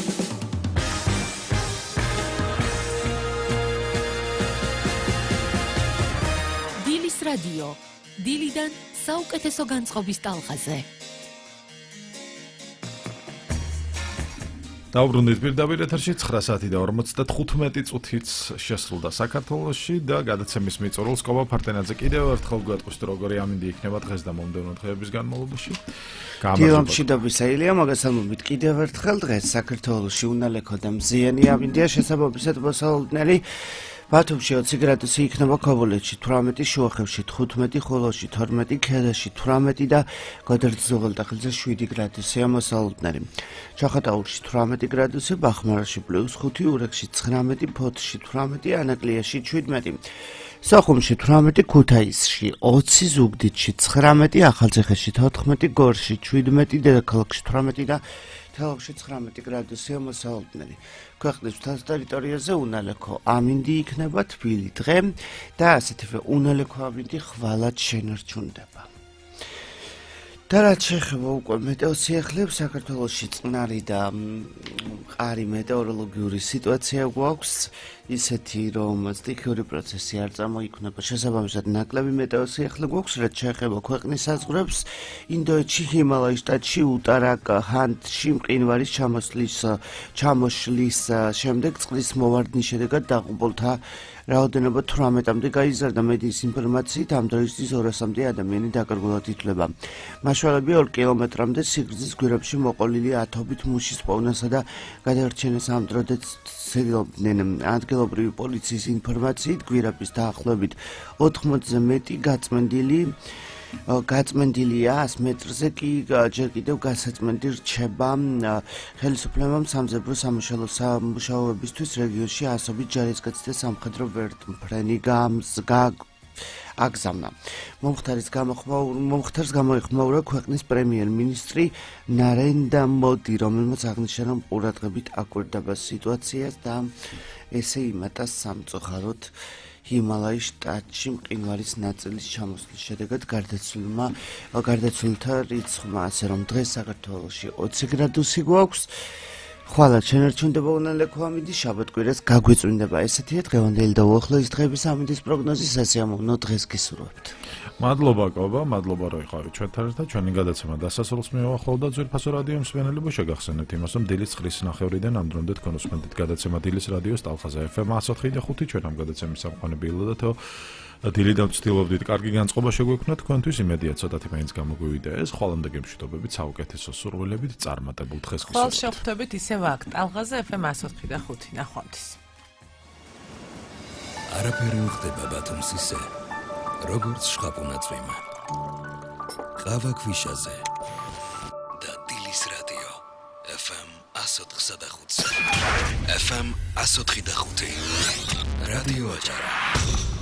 რადიო დილიდან საუკეთესო განწყობის ტალღაზე. დაუბრუნდით პირდაპირ ეთერში 9 საათი და 55 წუთიც შესრულდა საქართველოში და გადაცემის მიწურულს კობა ფარტენაძე კიდევ ერთხელ გვეტყვის როგორი ამინდი იქნება დღეს და მომდევნო დღეების განმავლობაში. დილამშვიდობისა მაგასალმებით კიდევ ერთხელ დღეს საქართველოში უნალექო და მზიანი ამინდია შესაბამისად მოსალოდნელი ბათუმში 20 გრადუსი იქნება, ქობულეთში 18, შუახევში 15, ხოლოში 12, ქედაში 18 და გოდერძ ზუღელტახელზე 7 გრადუსია მოსალოდნელი. ჩახატაურში 18 გრადუსი, ბახმარაში +5, ურეკში 19, ფოთში 18, ანაკლიაში 17. სოხუმში 18, ქუთაისში 20, ზუგდიდში 19, ახალციხეში 14, გორში 17, დედაქალაქში 18 და თელავში 19 გრადუსია მოსალოდნელი. ქვეყნის მთელ ტერიტორიაზე უნალექო ამინდი იქნება თბილი დღე და ასეთივე უნალექო ამინდი ხვალად შენარჩუნდება. და რაც შეეხება უკვე მეტეოსიახლეებს, საქართველოში წყნარი და მყარი მეტეოროლოგიური სიტუაცია გვაქვს, ისეთი რომ სტიქიური პროცესი არ წარმოიქმნება, შესაბამისად ნაკლები მეტეოსიახლე გვაქვს, რაც შეეხება ქვეყნის საზღვრებს, ინდოეთში, ჰიმალაის შტატში, უტარაკ ჰანდში მყინვარის ჩამოშლის შემდეგ წყლის მოვარდნის შედეგად დაღუპულთა რაოდენობა 18-მდე გაიზარდა. მედიის ინფორმაციით ამ დროისთვის 200-მდე ადამიანი დაკარგულად ითვლება. მაშველები 2 კილომეტრამდე სიგრძის გვირაბში მოყოლილი ათობით მუშის პოვნასა და გადაარჩენას ამ დროდე ცდილობდნენ. ადგილობრივი პოლიციის ინფორმაციით გვირაბის დაახლოებით 80-ზე მეტი გაწმენდილია 100 მეტრზე კი ჯერ კიდევ გასაწმენდი რჩება. ხელისუფლებამ სამძებრო სამუშაოებისთვის რეგიონში ასობით ჯარისკაცი და სამხედრო ვერტმფრენი აგზავნა. მომხდარს გამოიხმაურა ქვეყნის პრემიერ-მინისტრი ნარენდა მოდი, რომელმაც აღნიშნა, რომ ყურადღებით აკვირდება სიტუაციას და ესე იმატა სამწუხაროდ ჰიმალაის შტატში მყინვარის ნაწილის ჩამოსვლის შედეგად გარდაცვლილთა რიცხვმა, ასე რომ დღეს საქართველოში 20 გრადუსი გვაქვს. ხვალ შენარჩუნდება უნალექო ამინდი, შაბათ-კვირას გაგვიწვინდება. ესეთია დღევანდელი და უახლოესი დღეების ამინდის პროგნოზი. სასიამოვნო დღეს გისურვებთ. მადლობა კობა, მადლობა რომ იყავით ჩვენთან ერთად. ჩვენი გადაცემა დასასრულს მივახლოვდა. ძვირფასო რადიო მსმენელებო, შეგახსენებთ იმას, რომ დილის 9:30-დან ამ დრომდე თქვენ უსმენთ გადაცემა დილის რადიოს ტალხაზე FM 104.5. ჩვენ ამ გადაცემის სამყარო ბილდა და დილიდან ვცდილობდით კარგი განწყობა შეგვექმნათ თქვენთვის, იმედია ცოტათი მაინც გამოგვივიდა ეს. ხვალამდე გემშვიდობებით, საუკეთესო სურვილებით, წარმატებულ დღეს გისურვებთ. ხვალ შევხვდებით ისევ აქ ტალღაზე FM 104.5 ნახვამდის. არაფერი უხდება ბათუმს ისე, როგორც შხაპუნა წვიმა. ყავა ქვიშაზე და დილის რადიო FM 104.5. FM 104.5. რადიო აჭარა.